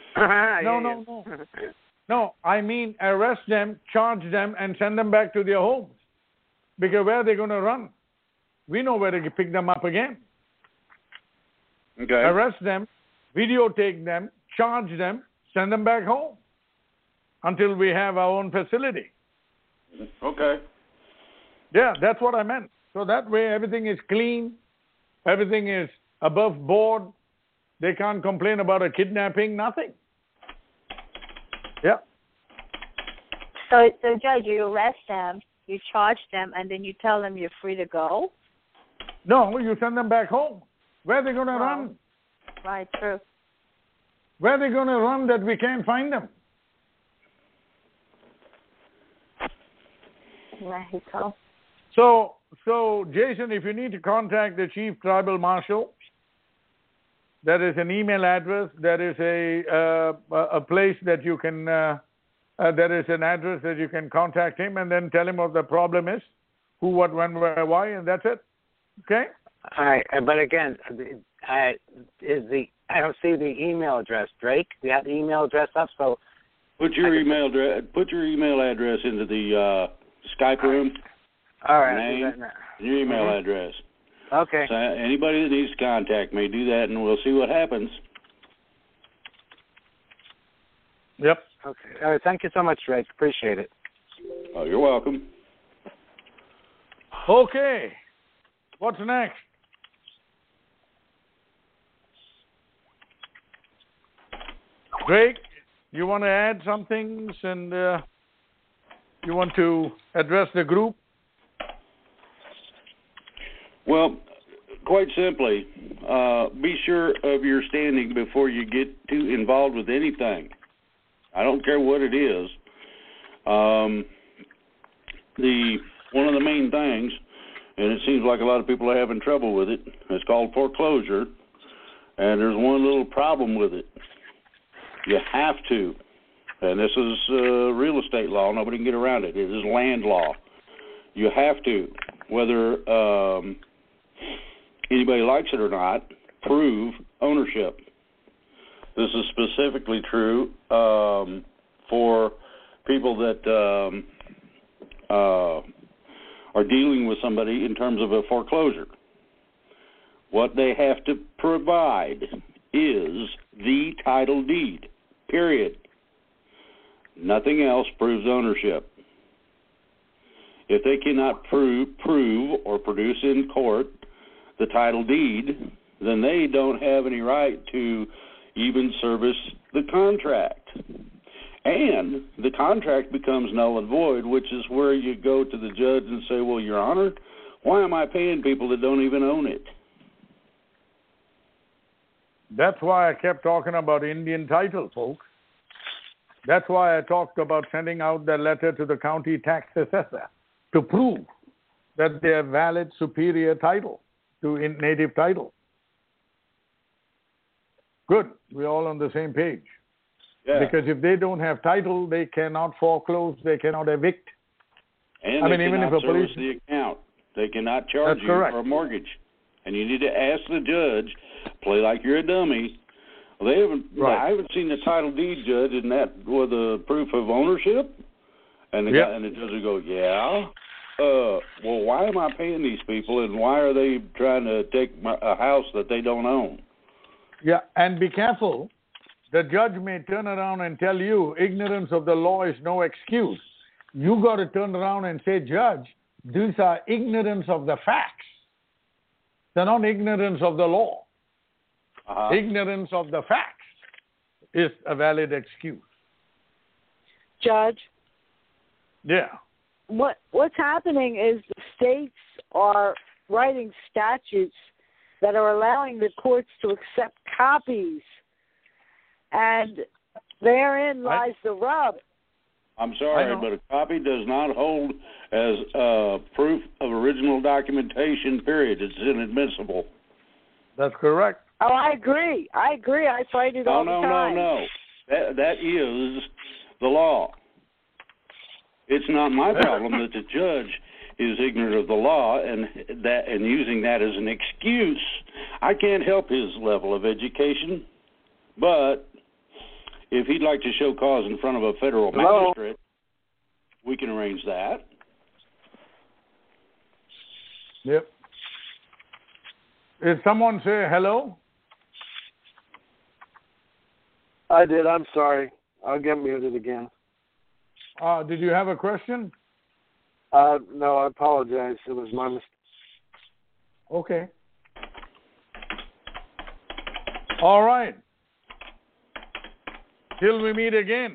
No, I mean arrest them, charge them, and send them back to their homes. Because where are they going to run? We know where to pick them up again. Okay. Arrest them, videotape them, charge them, send them back home until we have our own facility. Okay. Yeah, that's what I meant. So that way everything is clean, everything is above board. They can't complain about a kidnapping, nothing. Yeah. So Judge, you arrest them, you charge them, and then you tell them you're free to go? No, you send them back home. Where are they going to run? Right, true. Where are they going to run that we can't find them? Mexico. So Jason, if you need to contact the Chief Tribal Marshal, there is an email address. There is a place that you can. There is an address that you can contact him, and then tell him what the problem is, who, what, when, where, why, and that's it. Okay. All right, but again, I don't see the email address. Drake, do you have the email address up? So put your email address into the Skype room. All right. Name, your email address. Okay. So anybody that needs to contact me, do that, and we'll see what happens. Yep. Okay. All right. Thank you so much, Drake. Appreciate it. Oh, you're welcome. Okay. What's next? Drake, you want to add some things, and you want to address the group? Well, quite simply, be sure of your standing before you get too involved with anything. I don't care what it is. One of the main things, and it seems like a lot of people are having trouble with it, it's called foreclosure, and there's one little problem with it. You have to, and this is real estate law. Nobody can get around it. It is land law. You have to, whether anybody likes it or not, prove ownership. This is specifically true for people that are dealing with somebody in terms of a foreclosure. What they have to provide is the title deed, period. Nothing else proves ownership. If they cannot prove or produce in court the title deed, then they don't have any right to even service the contract. And the contract becomes null and void, which is where you go to the judge and say, well, Your Honor, why am I paying people that don't even own it? That's why I kept talking about Indian title, folks. That's why I talked about sending out the letter to the county tax assessor to prove that they have valid superior title to native title. Good. We're all on the same page. Yeah. Because if they don't have title, they cannot foreclose, they cannot evict. And they cannot service the account. They cannot charge you for a mortgage. And you need to ask the judge, play like you're a dummy. Well, I haven't seen the title deed, judge, isn't that with a proof of ownership? And the guy, and the judge will go, yeah. Well, why am I paying these people, and why are they trying to take a house that they don't own? Yeah, and be careful. The judge may turn around and tell you ignorance of the law is no excuse. You got to turn around and say, Judge, these are ignorance of the facts. They're not ignorance of the law. Ignorance of the facts is a valid excuse. Judge? Yeah. What's happening is the states are writing statutes that are allowing the courts to accept copies. And therein lies the rub. I'm sorry, but a copy does not hold as proof of original documentation, period. It's inadmissible. That's correct. Oh, I agree. I fight it all the time. No. That is the law. It's not my problem that the judge is ignorant of the law and using that as an excuse. I can't help his level of education, but if he'd like to show cause in front of a federal magistrate, we can arrange that. Yep. Did someone say hello? I did. I'm sorry. I'll get muted again. Did you have a question? No, I apologize. It was my mistake. Okay. All right. Till we meet again.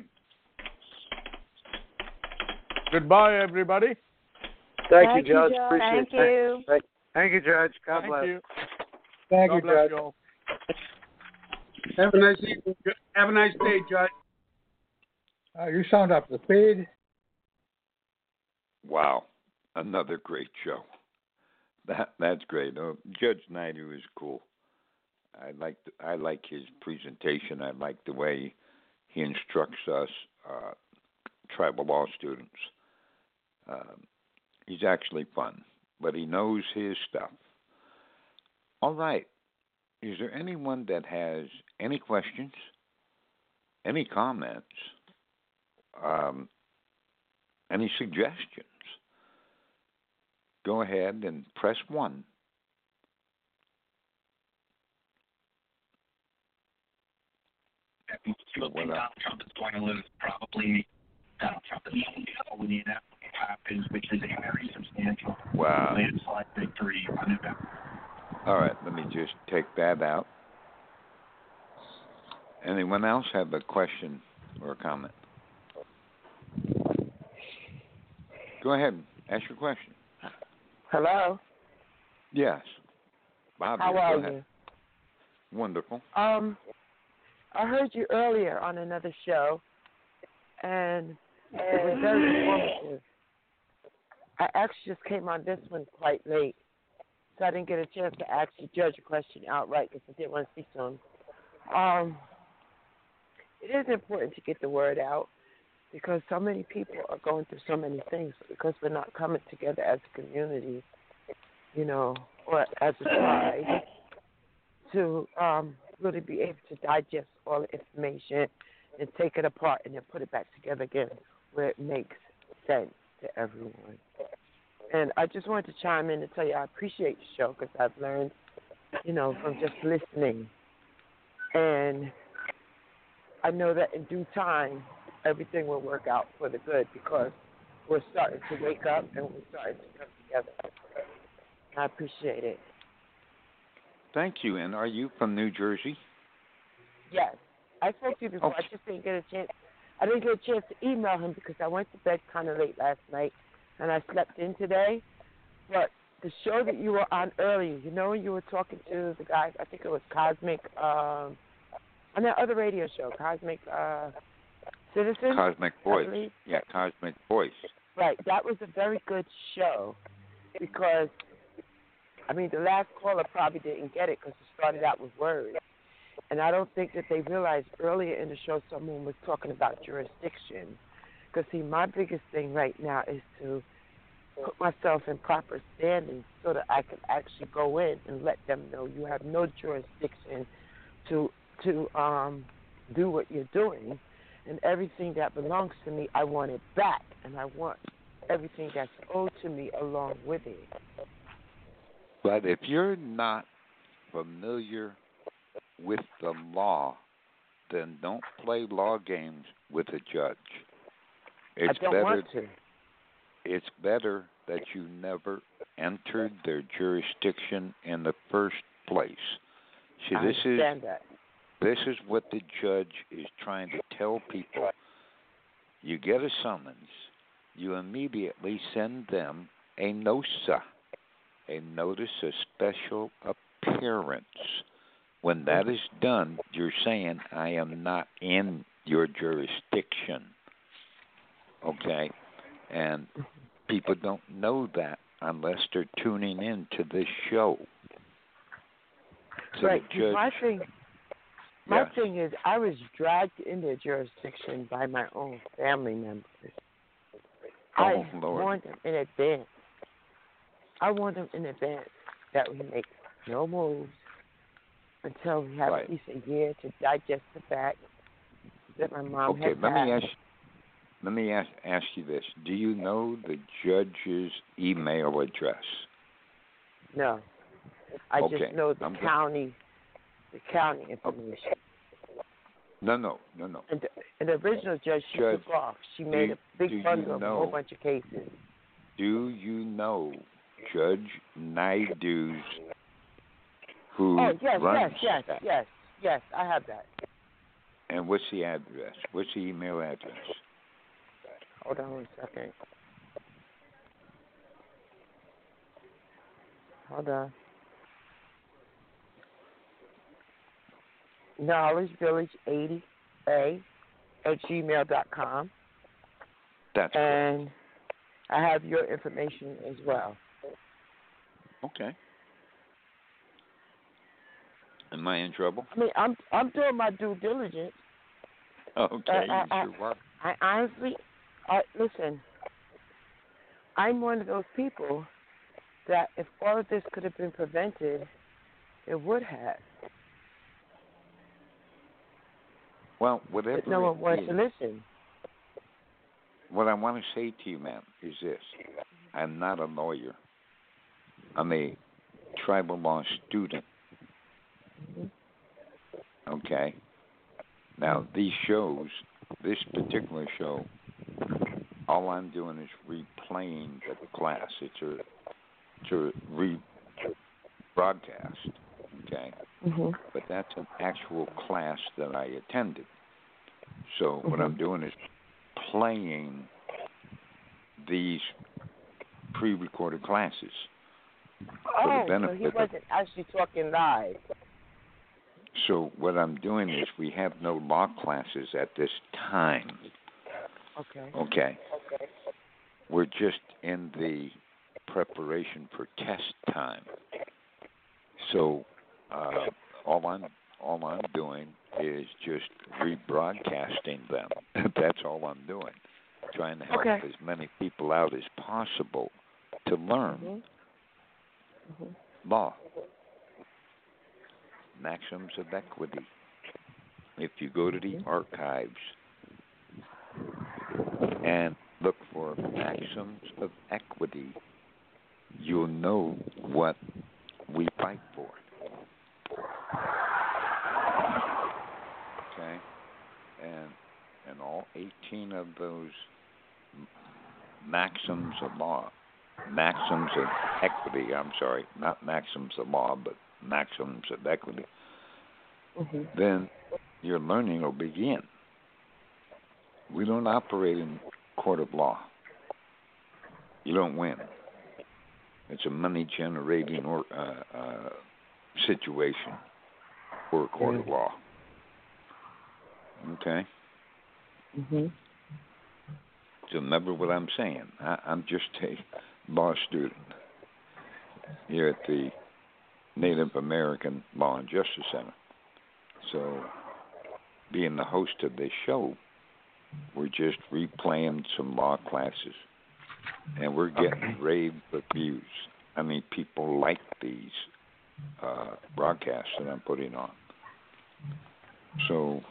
Goodbye, everybody. Thank you, Judge. Thank you. Thank you, Judge. God bless. You. Thank God you, bless Judge. you all. Have a nice evening. Have a nice day, Judge. You sound up to speed. Wow, another great show. That's great. Judge Naidu is cool. I like his presentation. I like the way he instructs us tribal law students. He's actually fun, but he knows his stuff. All right. Is there anyone that has any questions, any comments, any suggestions? Go ahead and press 1. Donald Trump is going to lose. Probably Donald Trump is going to win. That happens, which is a very substantial landslide victory on November. All right, let me just take that out. Anyone else have a question or a comment? Go ahead, ask your question. Hello? Yes. Bob, how are you? Wonderful. I heard you earlier on another show, and it was very informative. I actually just came on this one quite late, so I didn't get a chance to ask the judge a question outright because I didn't want to speak to him. It is important to get the word out because so many people are going through so many things because we're not coming together as a community, or as a tribe to really be able to digest all the information and take it apart and then put it back together again where it makes sense to everyone. And I just wanted to chime in and tell you I appreciate the show because I've learned, from just listening. And I know that in due time, everything will work out for the good because we're starting to wake up and we're starting to come together. I appreciate it. Thank you. And are you from New Jersey? Yes. I spoke to you before. Okay. I just didn't get a chance. I didn't get a chance to email him because I went to bed kind of late last night and I slept in today. But the show that you were on earlier, when you were talking to the guy, I think it was Cosmic, on that other radio show, Cosmic Citizen? Cosmic Voice. Yeah, Cosmic Voice. Right. That was a very good show because, the last caller probably didn't get it because it started out with words. And I don't think that they realized earlier in the show someone was talking about jurisdiction. Because, see, my biggest thing right now is to put myself in proper standing so that I can actually go in and let them know you have no jurisdiction to do what you're doing. And everything that belongs to me, I want it back. And I want everything that's owed to me along with it. But if you're not familiar with the law, then don't play law games with a judge. I don't want to. It's better that you never entered their jurisdiction in the first place. See, I understand that. This is what the judge is trying to tell people. You get a summons, you immediately send them a NOSA, a notice of special appearance. When that is done, you're saying, I am not in your jurisdiction. Okay? And people don't know that unless they're tuning in to this show. So right. The judge, my thing is, I was dragged into jurisdiction by my own family members. I warned them in advance. That we make no moves until we have at least a year to digest the fact that my mom had passed. Let me ask you this. Do you know the judge's email address? No. I just know the county information. No. And the original judge, she took off. She made a big bundle of a whole bunch of cases. Do you know Judge Naidu's who runs yes, I have that. And what's the address? What's the email address? Hold on 1 second. Hold on. knowledgevillage80a@gmail.com. That's and correct. I have your information as well. Okay. Am I in trouble? I mean, I'm doing my due diligence. Okay, you sure are. I honestly, listen. I'm one of those people that if all of this could have been prevented, it would have. Well, whatever. But no one wants to listen. What I want to say to you, ma'am, is this. I'm not a lawyer. I'm a tribal law student. Mm-hmm. Okay? Now, these shows, this particular show, all I'm doing is replaying the class. It's a rebroadcast, okay? Mm-hmm. But that's an actual class that I attended. So what I'm doing is playing these pre-recorded classes for the benefit. So he wasn't actually talking live. So what I'm doing is we have no law classes at this time. Okay. We're just in the preparation for test time. So all I'm doing is just rebroadcasting them. That's all I'm doing. trying to help as many people out as possible to learn law, maxims of equity. If you go to the archives and look for maxims of equity, you'll know what we fight for. Okay? And all 18 of those maxims of law, maxims of equity, not maxims of law, but maxims of equity, then your learning will begin. We don't operate in court of law. You don't win. It's a money-generating situation for a court of law. Okay? So remember what I'm saying. I'm just a law student here at the Native American Law and Justice Center. So being the host of this show, we're just replaying some law classes. And we're getting rave reviews. I mean, people like these broadcasts that I'm putting on. So,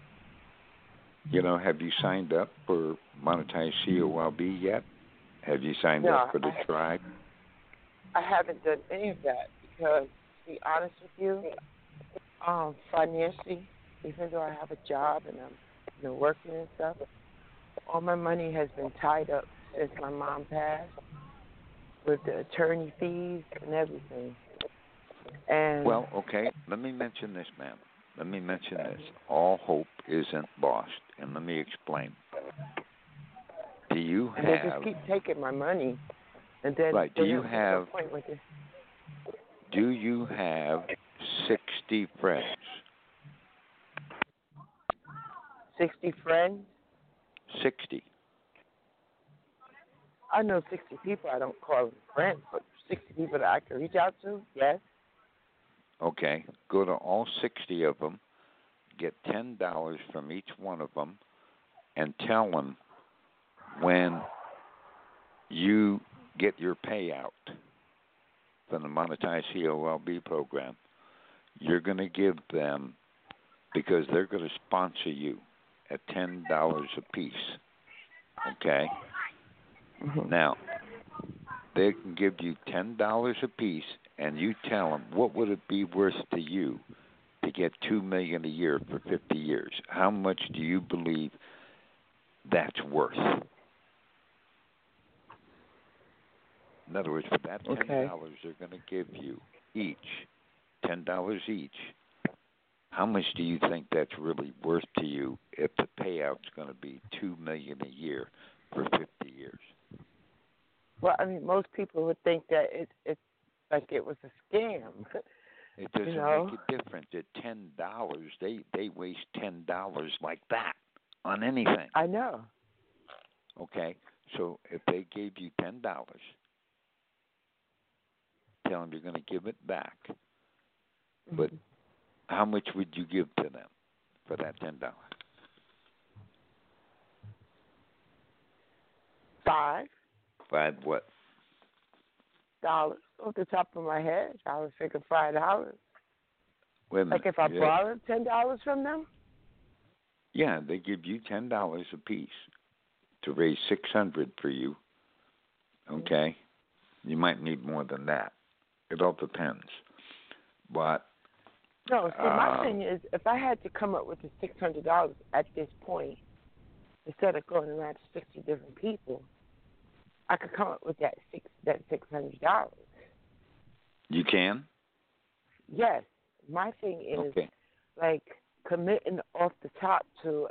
have you signed up for Monetized COLB yet? Have you signed up for the tribe? I haven't done any of that because, to be honest with you, financially, even though I have a job and I'm working and stuff, all my money has been tied up since my mom passed with the attorney fees and everything. And well, okay, let me mention this, ma'am. Let me mention this. All hope isn't lost, and let me explain. Do you have... And they just keep taking my money, and then... Right, do you have 60 friends? 60 friends? 60. I know 60 people. I don't call them friends, but 60 people that I can reach out to, yes. Okay. Go to all 60 of them, get $10 from each one of them, and tell them when you get your payout from the Monetized COLB program, you're going to give them, because they're going to sponsor you at $10 a piece. Okay? Now, they can give you $10 a piece, and you tell them, what would it be worth to you to get $2 million a year for 50 years? How much do you believe that's worth? In other words, for that $10 they're going to give you each, $10 each, how much do you think that's really worth to you if the payout's going to be $2 million a year for 50 years? Well, I mean, most people would think that it's like it was a scam. It doesn't make a difference. At $10, they waste $10 like that on anything. I know. Okay, so if they gave you $10, tell them you're going to give it back. But how much would you give to them for that $10? $5. $5 what? Off the top of my head, I would figure $5. Wait a minute. Like if I borrowed $10 from them? Yeah, they give you $10 a piece to raise $600 for you. Okay, you might need more than that. It all depends. But no, see, my thing is, if I had to come up with the $600 at this point, instead of going around to 60 different people, I could come up with that $600. You can? Yes. My thing is like committing off the top to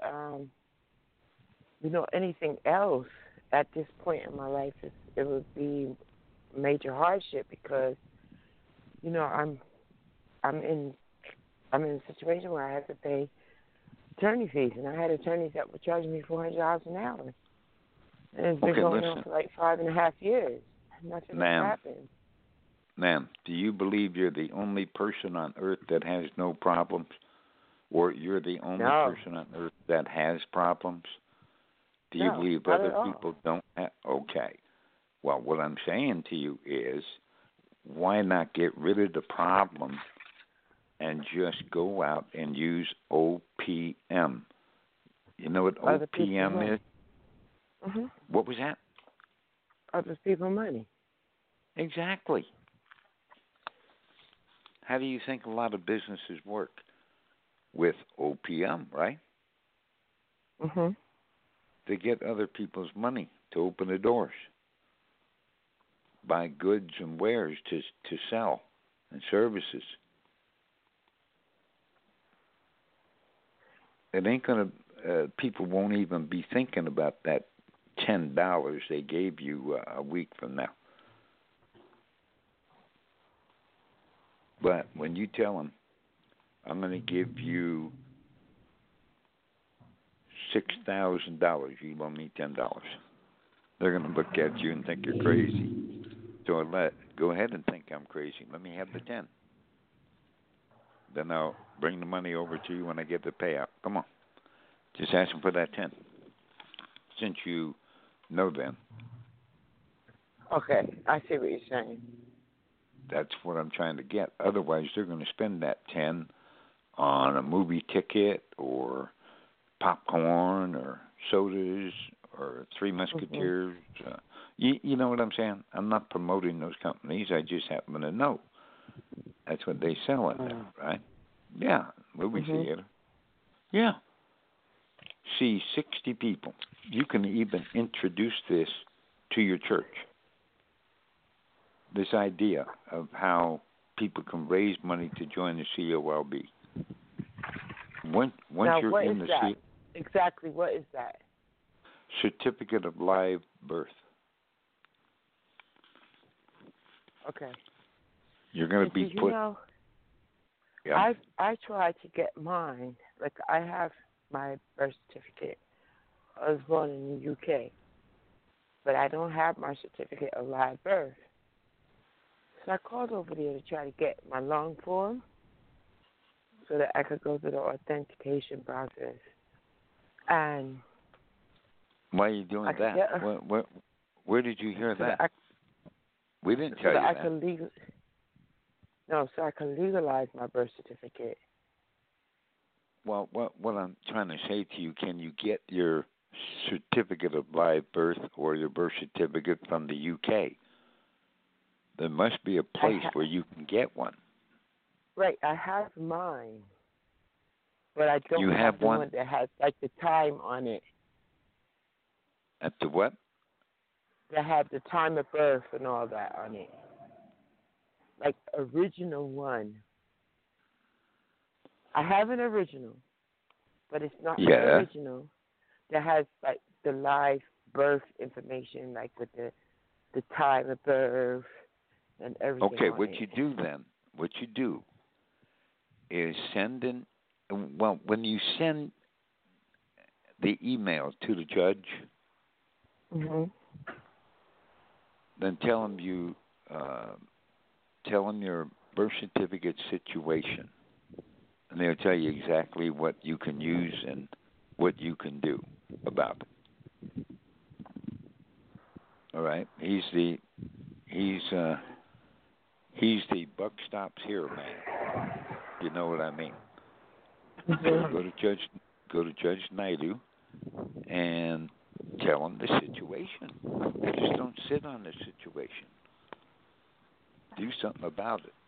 anything else at this point in my life it would be major hardship because I'm in a situation where I have to pay attorney fees, and I had attorneys that were charging me $400 an hour. And it's been going on for like 5.5 years. Nothing has happened. Ma'am, do you believe you're the only person on earth that has no problems? Or you're the only person on earth that has problems? Do you No, believe not other at all. people don't have? Okay. Well, what I'm saying to you is, why not get rid of the problem and just go out and use OPM? You know what Other people's OPM money. is? Mm-hmm. What was that? Other people's money. Exactly. How do you think a lot of businesses work? With OPM, right? Mm-hmm. To get other people's money to open the doors, buy goods and wares to sell, and services. It ain't gonna. People won't even be thinking about that $10 they gave you a week from now. But when you tell them, I'm going to give you $6,000, you loan me $10, they're going to look at you and think you're crazy. So go ahead and think I'm crazy. Let me have the 10. Then I'll bring the money over to you when I get the payout. Come on. Just ask them for that 10. Since you know them. Okay, I see what you're saying. That's what I'm trying to get. Otherwise, they're going to spend that 10 on a movie ticket or popcorn or sodas or Three Musketeers. Mm-hmm. You know what I'm saying? I'm not promoting those companies. I just happen to know. That's what they sell in there, right? Yeah, movie theater. Yeah. See 60 people. You can even introduce this to your church. This idea of how people can raise money to join the COLB. Once now, you're what in is the that? Exactly, what is that? Certificate of Live Birth. Okay. You're going to be you put. know, Yeah. I tried to get mine. Like, I have my birth certificate. I was born in the UK, but I don't have my certificate of live birth. So I called over there to try to get my long form so that I could go through the authentication process. And why are you doing that? Where did you hear that? We didn't tell you that. So I can legalize my birth certificate. Well, what I'm trying to say to you, can you get your certificate of live birth or your birth certificate from the UK? There must be a place where you can get one. Right, I have mine, but I don't have the one that has like the time on it. At the what? That had the time of birth and all that on it. Like original one. I have an original, but it's not the original that has like the live birth information, like with the time of birth and everything. Okay, on what it. you do then, is send in. Well, when you send the email to the judge, then tell him your birth certificate situation. And they'll tell you exactly what you can use and what you can do about it. All right? He's the buck stops here, man. You know what I mean? So go to Judge Naidu and tell him the situation. Just don't sit on the situation. Do something about it.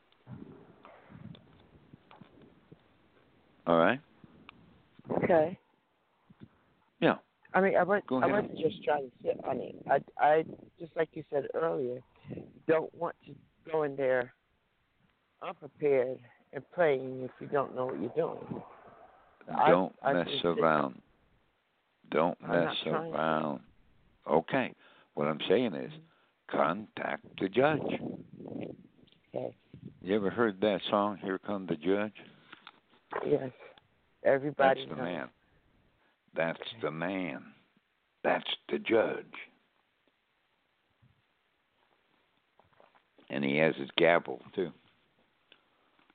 All right? Okay. Yeah. I mean, I wasn't just trying to sit on it. I just like you said earlier, don't want to go in there unprepared and playing if you don't know what you're doing. Don't mess around. Don't mess around. Okay. What I'm saying is, contact the judge. Okay. You ever heard that song, Here Come the Judge? Yes. Everybody That's the knows. man. That's the man. That's the judge. And he has his gavel, too.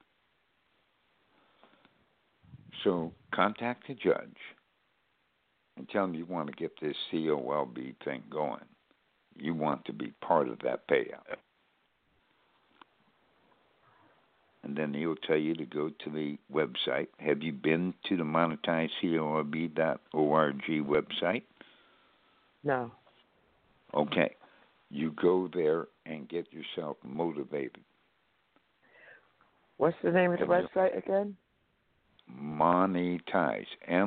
So contact the judge and tell them you want to get this COLB thing going. You want to be part of that payout. And then he'll tell you to go to the website. Have you been to the monetizecolb.org website? No. Okay. You go there and get yourself motivated. What's the name of the website again? Monetize.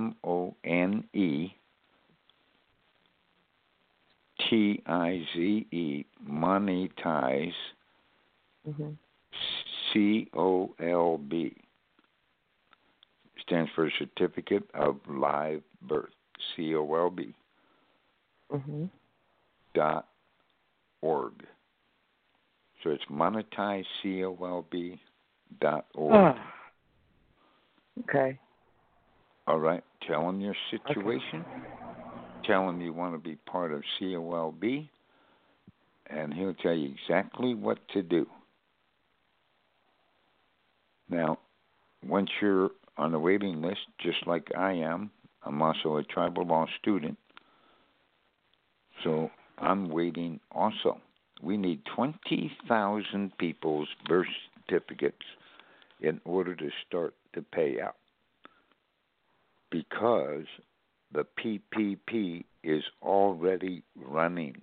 MONETIZE. Monetize. Mm-hmm. COLB. Stands for Certificate of Live Birth. COLB. Mm-hmm. .org. So it's monetizecolb.org. Okay. All right. Tell him your situation. Okay. Tell him you want to be part of COLB, and he'll tell you exactly what to do. Now, once you're on the waiting list, just like I am, I'm also a tribal law student, so I'm waiting also. We need 20,000 people's birth certificates in order to start to pay out, because the PPP is already running.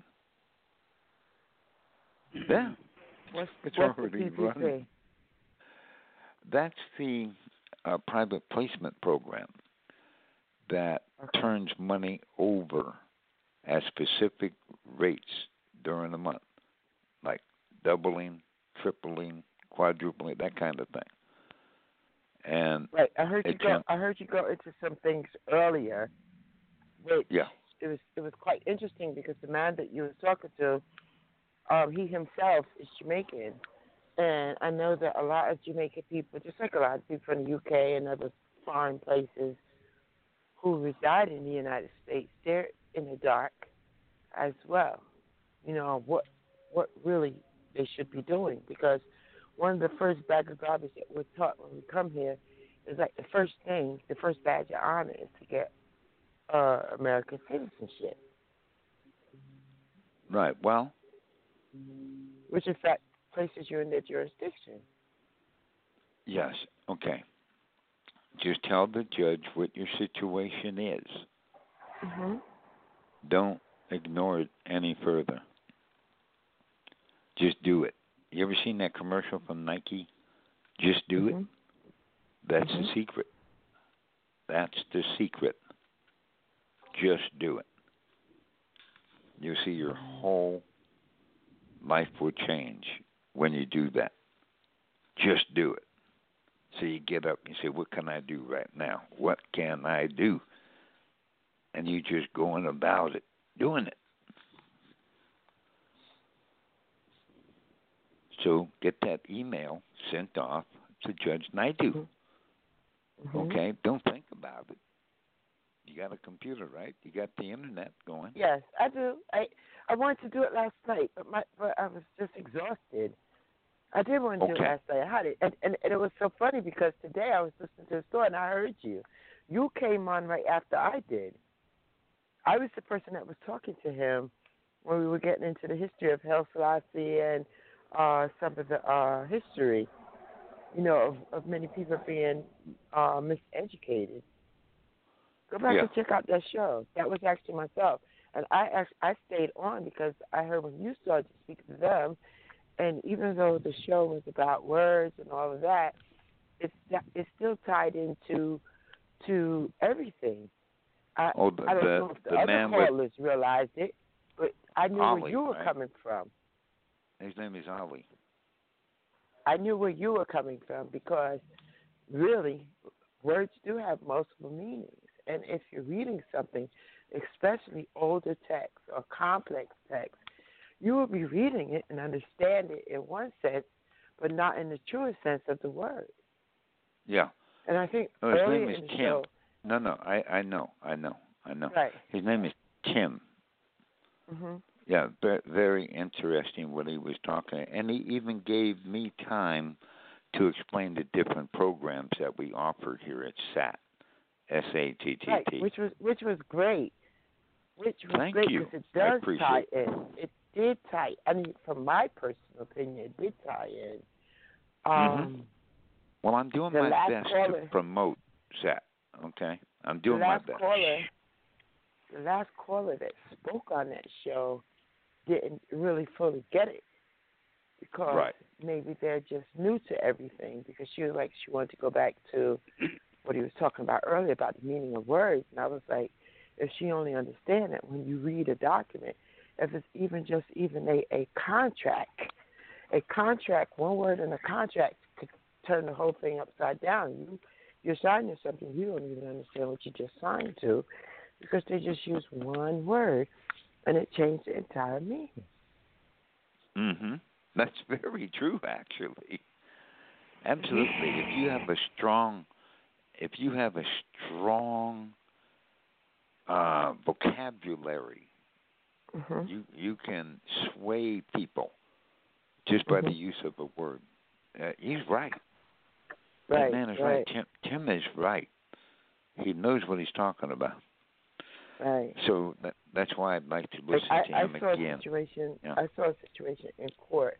Yeah, it's already running. That's the private placement program that turns money over at specific rates during the month, like doubling, tripling, quadrupling, that kind of thing. And right, I heard you go into some things earlier, which it was quite interesting because the man that you were talking to, he himself is Jamaican. And I know that a lot of Jamaican people, just like a lot of people from the UK and other foreign places who reside in the United States, they're in the dark as well. You know, what really they should be doing. Because one of the first bag of garbage that we're taught when we come here is like the first badge of honor is to get American citizenship. Right, well. Which in fact places you in their jurisdiction. Yes, okay. Just tell the judge what your situation is. Mm-hmm. Don't ignore it any further. Just do it. You ever seen that commercial from Nike? Just do it. That's the secret. That's the secret. Just do it. You'll see your whole life will change when you do that. Just do it. So you get up and you say, what can I do right now? What can I do? And you just going about it, doing it. So get that email sent off to Judge Naidu. Okay? Don't think about it. You got a computer, right? You got the internet going. Yes, I do. I wanted to do it last night, but I was just exhausted. I did want to do it last night. I had it, and it was so funny because today I was listening to the story and I heard you. You came on right after I did. I was the person that was talking to him when we were getting into the history of Haile Selassie and some of the history, you know, of many people being miseducated. Go back and check out that show. That was actually myself. And I stayed on because I heard when you started to speak to them, and even though the show was about words and all of that, it's still tied into everything. I don't know if the other callers realized it, but I knew Ali, where you were coming from. His name is Ali. I knew where you were coming from because really words do have multiple meanings. And if you're reading something, especially older text or complex text, you will be reading it and understand it in one sense, but not in the truest sense of the word. Yeah. And I think his name is in the Tim. show, No, I know. Right. His name is Tim. Mm-hmm. Yeah, very interesting what he was talking. And he even gave me time to explain the different programs that we offer here at SATT. SATT. Right, which was great. which was Thank great you. because it I does appreciate tie it. in. It did tie. I mean, from my personal opinion, it did tie in. Well, I'm doing the my last best caller- to promote Sat. Okay, I'm doing my best. The last caller that spoke on that show didn't really fully get it because Right. maybe they're just new to everything. Because she was like she wanted to go back to what he was talking about earlier about the meaning of words, and I was like, if she only understand that when you read a document, if it's even a contract, one word in a contract could turn the whole thing upside down. You're signing something you don't even understand what you just signed to because they just used one word and it changed the entire meaning. That's very true, actually. Absolutely. If you have a strong vocabulary, you can sway people just by the use of a word. He's right. That man is right. Tim is right. He knows what he's talking about. Right. So that's why I'd like to listen to him again. I saw a situation in court,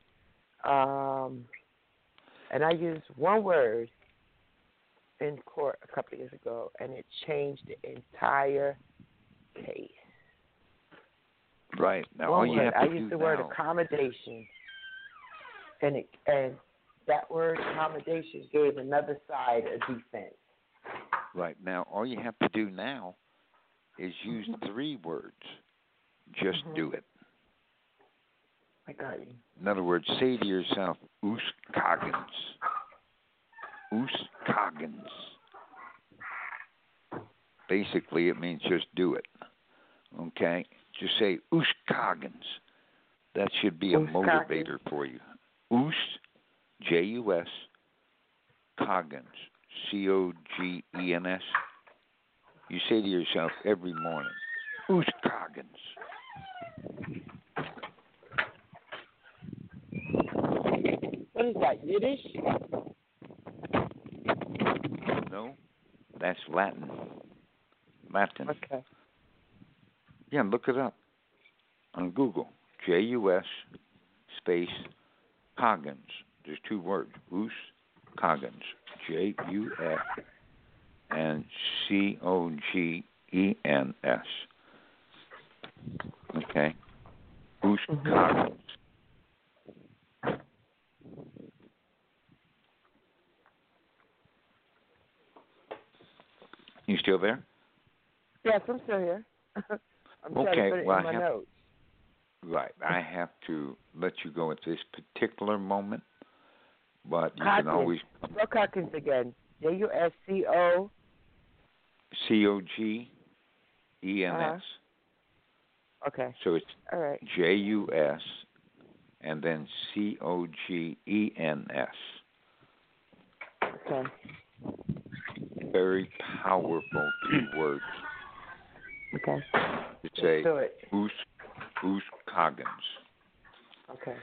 and I used one word in court a couple of years ago, and it changed the entire case. Right. Now, one all you word. have to I used do the word now, accommodation, and that word accommodation gave another side a defense. Right. Now, all you have to do now is use 3 words. Just do it. I got you. In other words, say to yourself, "Oos Coggins." Oos Coggins. Basically, it means just do it. Okay? Just say, "Oos Coggins." That should be a motivator for you. Oos, J-U-S, Coggins, C-O-G-E-N-S. You say to yourself every morning, "Oos Coggins." What is that, Yiddish? No, that's Latin. Okay. Yeah, look it up on Google. J-U-S space Coggins. There's 2 words. Oos Coggins. J-U-S and C-O-G-E-N-S. Okay. Oos Coggins. You still there? Yes, I'm still here. I'm trying to put it in my notes. Right. I have to let you go at this particular moment, but you Coggins. can always... Spell Coggins again. J-U-S-C-O... C-O-G-E-N-S. Okay. So it's all right. J-U-S and then C-O-G-E-N-S. Okay. Very powerful 2 words. Okay. To say, Oos Coggins. Okay.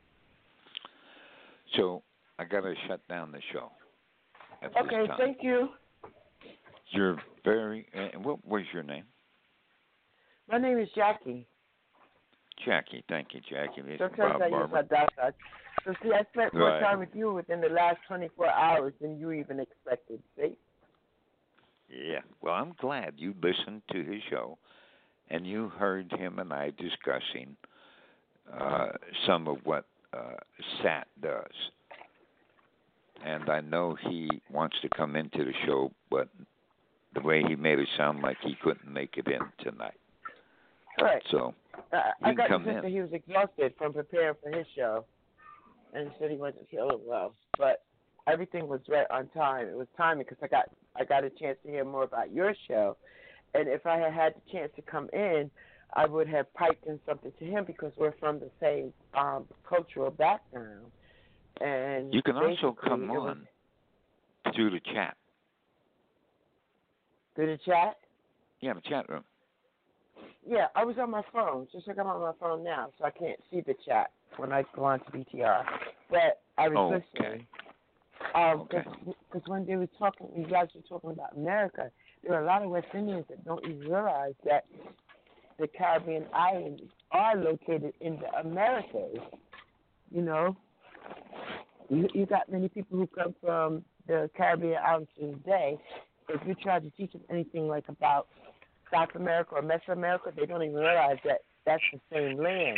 So I got to shut down the show. At this time. Thank you. You're very. What was your name? My name is Jackie. Jackie, thank you, Jackie. Sometimes I use my data. So see, I spent more time with you within the last 24 hours than you even expected. See? Yeah. Well, I'm glad you listened to his show, and you heard him and I discussing some of what Sat does. And I know he wants to come into the show, but the way he made it sound like he couldn't make it in tonight. Right. So I got the sense that he was exhausted from preparing for his show, and he said he wasn't feeling well. But everything was right on time. It was timing because I got a chance to hear more about your show, and if I had had the chance to come in, I would have piped in something to him because we're from the same cultural background. And you can also come on through the chat. Through the chat? Yeah, the chat room. Yeah, I was on my phone, just like I'm on my phone now, so I can't see the chat when I go on to BTR. But I was listening. Because when they were talking, you guys were talking about America, there are a lot of West Indians that don't even realize that the Caribbean islands are located in the Americas. You know, you got many people who come from the Caribbean islands today. If you try to teach them anything like about South America or Mesoamerica, they don't even realize that that's the same land.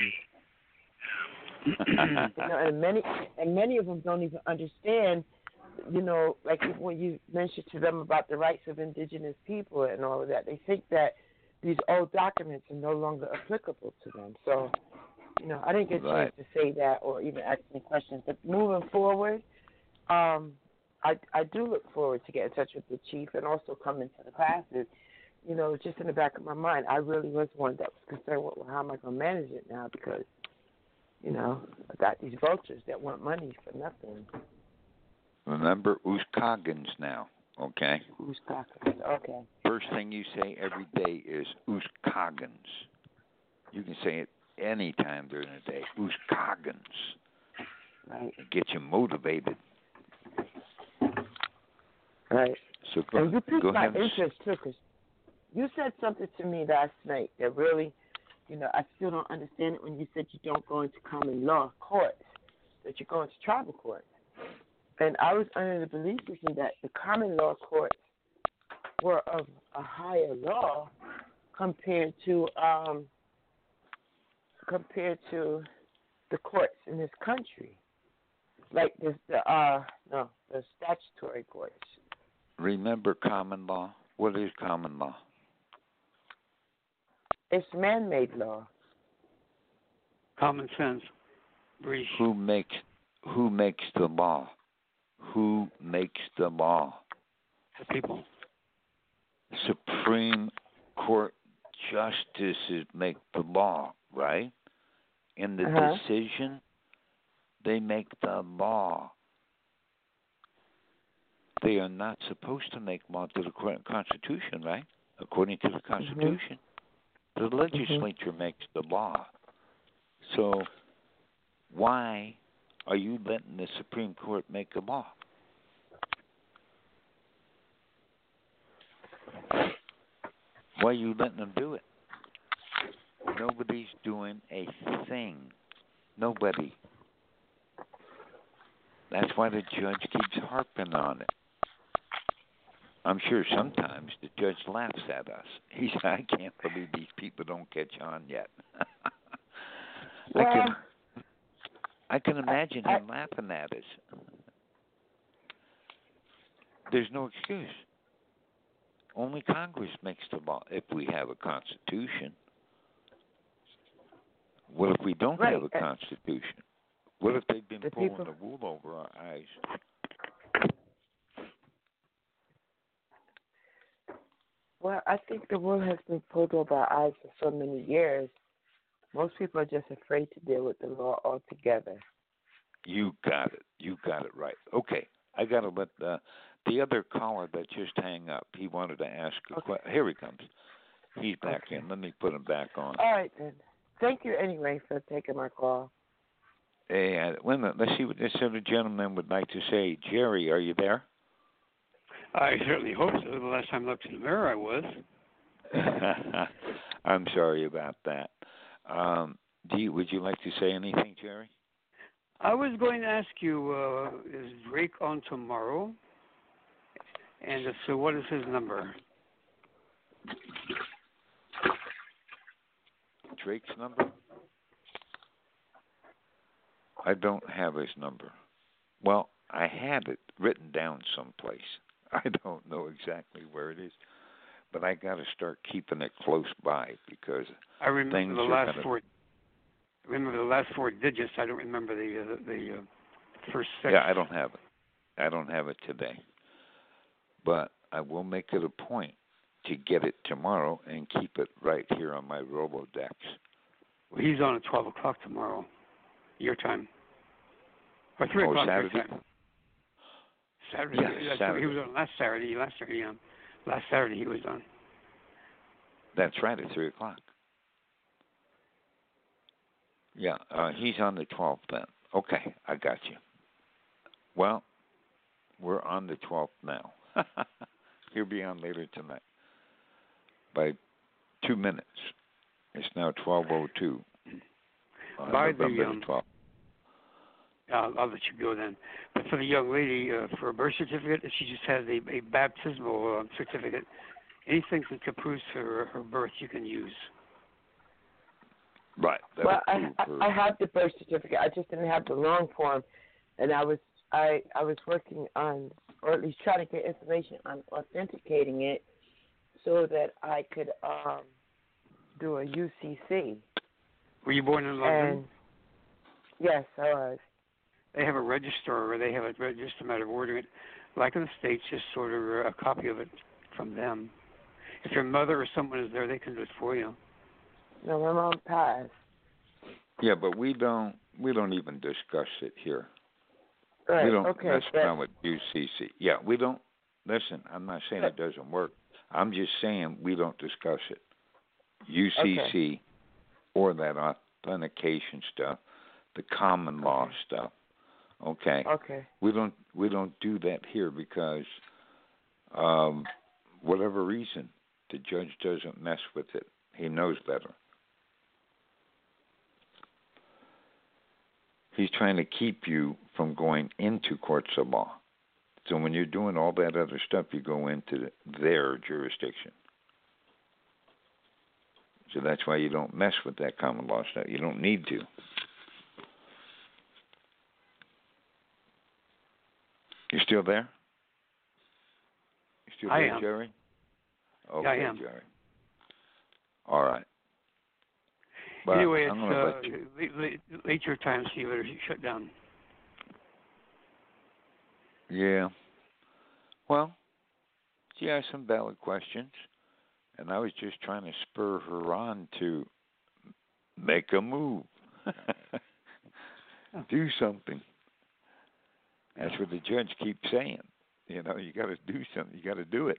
You know, and many of them don't even understand. You know, like when you mentioned to them about the rights of indigenous people and all of that, they think that these old documents are no longer applicable to them. So, you know, I didn't get a chance to say that or even ask any questions. But moving forward, I do look forward to get in touch with the chief and also come into the classes. You know, just in the back of my mind, I really was one that was concerned with, well, how am I going to manage it now? Because, you know, I got these vultures that want money for nothing. Remember Uskagans now, okay? Uskagans, okay. First thing you say every day is Uskagans. You can say it any time during the day. Uskagans. Right. It gets you motivated. Right. So and you piqued my ahead. interest too, because you said something to me last night that really, you know, I still don't understand it when you said you don't go into common law courts, that you go into tribal courts. And I was under the belief system that the common law courts were of a higher law compared to the courts in this country, like the statutory courts. Remember common law? What is common law? It's man-made law. Common sense. Breach. Who makes the law? Who makes the law? The people. Supreme Court justices make the law, right? In the decision, they make the law. They are not supposed to make law to the Constitution, right? According to the Constitution. The legislature makes the law. So why are you letting the Supreme Court make a law? Why are you letting them do it? Nobody's doing a thing. Nobody. That's why the judge keeps harping on it. I'm sure sometimes the judge laughs at us. He said, I can't believe these people don't catch on yet. I can imagine him laughing at us. There's no excuse. Only Congress makes the law if we have a Constitution. What if we don't have a Constitution? What if they've been pulling the wool over our eyes? Well, I think the wool has been pulled over our eyes for so many years. Most people are just afraid to deal with the law altogether. You got it. You got it right. Okay, I got to let the other caller that just hang up. He wanted to ask a question. Here he comes. He's back in. Let me put him back on. All right, then. Thank you anyway for taking my call. Hey, wait a minute. Let's see what this other gentleman would like to say. Jerry, are you there? I certainly hope so. The last time I looked in the mirror, I was. I'm sorry about that. Would you like to say anything, Jerry? I was going to ask you, is Drake on tomorrow? And if so, what is his number? Drake's number? I don't have his number. Well, I had it written down someplace. I don't know exactly where it is, but I got to start keeping it close by because I remember things the are last four. I remember the last four digits. I don't remember the first six. Yeah, I don't have it. I don't have it today, but I will make it a point to get it tomorrow and keep it right here on my Rolodex. Well, he's on at 12 o'clock tomorrow, your time, or 3 o'clock your time. Saturday. Yeah, Saturday. He was on last Saturday. Last Saturday he was on. That's right, at 3 o'clock. Yeah, he's on the 12th then. Okay, I got you. Well, we're on the 12th now. He'll be on later tonight by 2 minutes. It's now 12:02. By the November 12th. I'll let you go then. But for the young lady, for a birth certificate, if she just has a baptismal certificate, anything that proves her birth, you can use. Right. Well, I have the birth certificate. I just didn't have the long form, and I was working on, or at least trying to get information on authenticating it, so that I could do a UCC. Were you born in London? And yes, I was. They have a registrar, or they have a just a matter of ordering it. Like in the States, just sort of a copy of it from them. If your mother or someone is there, they can do it for you. No, my mom passed. Yeah, but we don't even discuss it here. Right. We don't okay, mess around with UCC. Yeah, we don't. Listen, I'm not saying it doesn't work. I'm just saying we don't discuss it. UCC or that authentication stuff, the common law stuff. Okay. Okay. We don't do that here because whatever reason, the judge doesn't mess with it. He knows better. He's trying to keep you from going into courts of law. So when you're doing all that other stuff, you go into their jurisdiction. So that's why you don't mess with that common law stuff. You don't need to. You still there? You still I there, am. Jerry? Okay, yeah, I am. Jerry. All right. But anyway, I'm gonna let it's late your time, so you better shut down. Yeah. Well, she asked some valid questions, and I was just trying to spur her on to make a move. Do something. That's what the judge keeps saying. You know, you got to do something. You got to do it.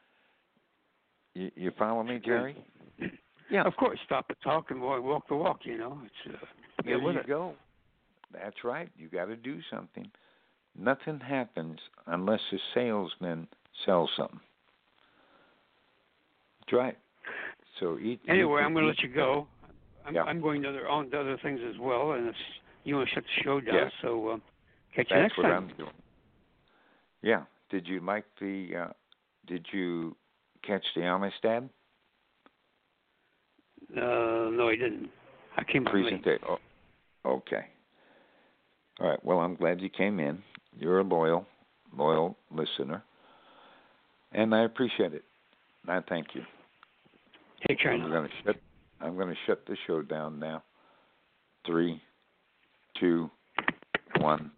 You follow me, Jerry? Yeah. Of course, stop the talk and walk the walk, you know. It's there you go. That's right. You got to do something. Nothing happens unless a salesman sells something. That's right. So anyway, I'm going to let you go. I'm going to on to other things as well, and if you want to shut the show down, so catch you next time. That's what I'm doing. Yeah. Did you like the? Did you catch the Amistad? No, I didn't. I came late. Oh, okay. All right. Well, I'm glad you came in. You're a loyal listener, and I appreciate it. And I thank you. Take care. I'm going to shut the show down now. 3, 2, 1.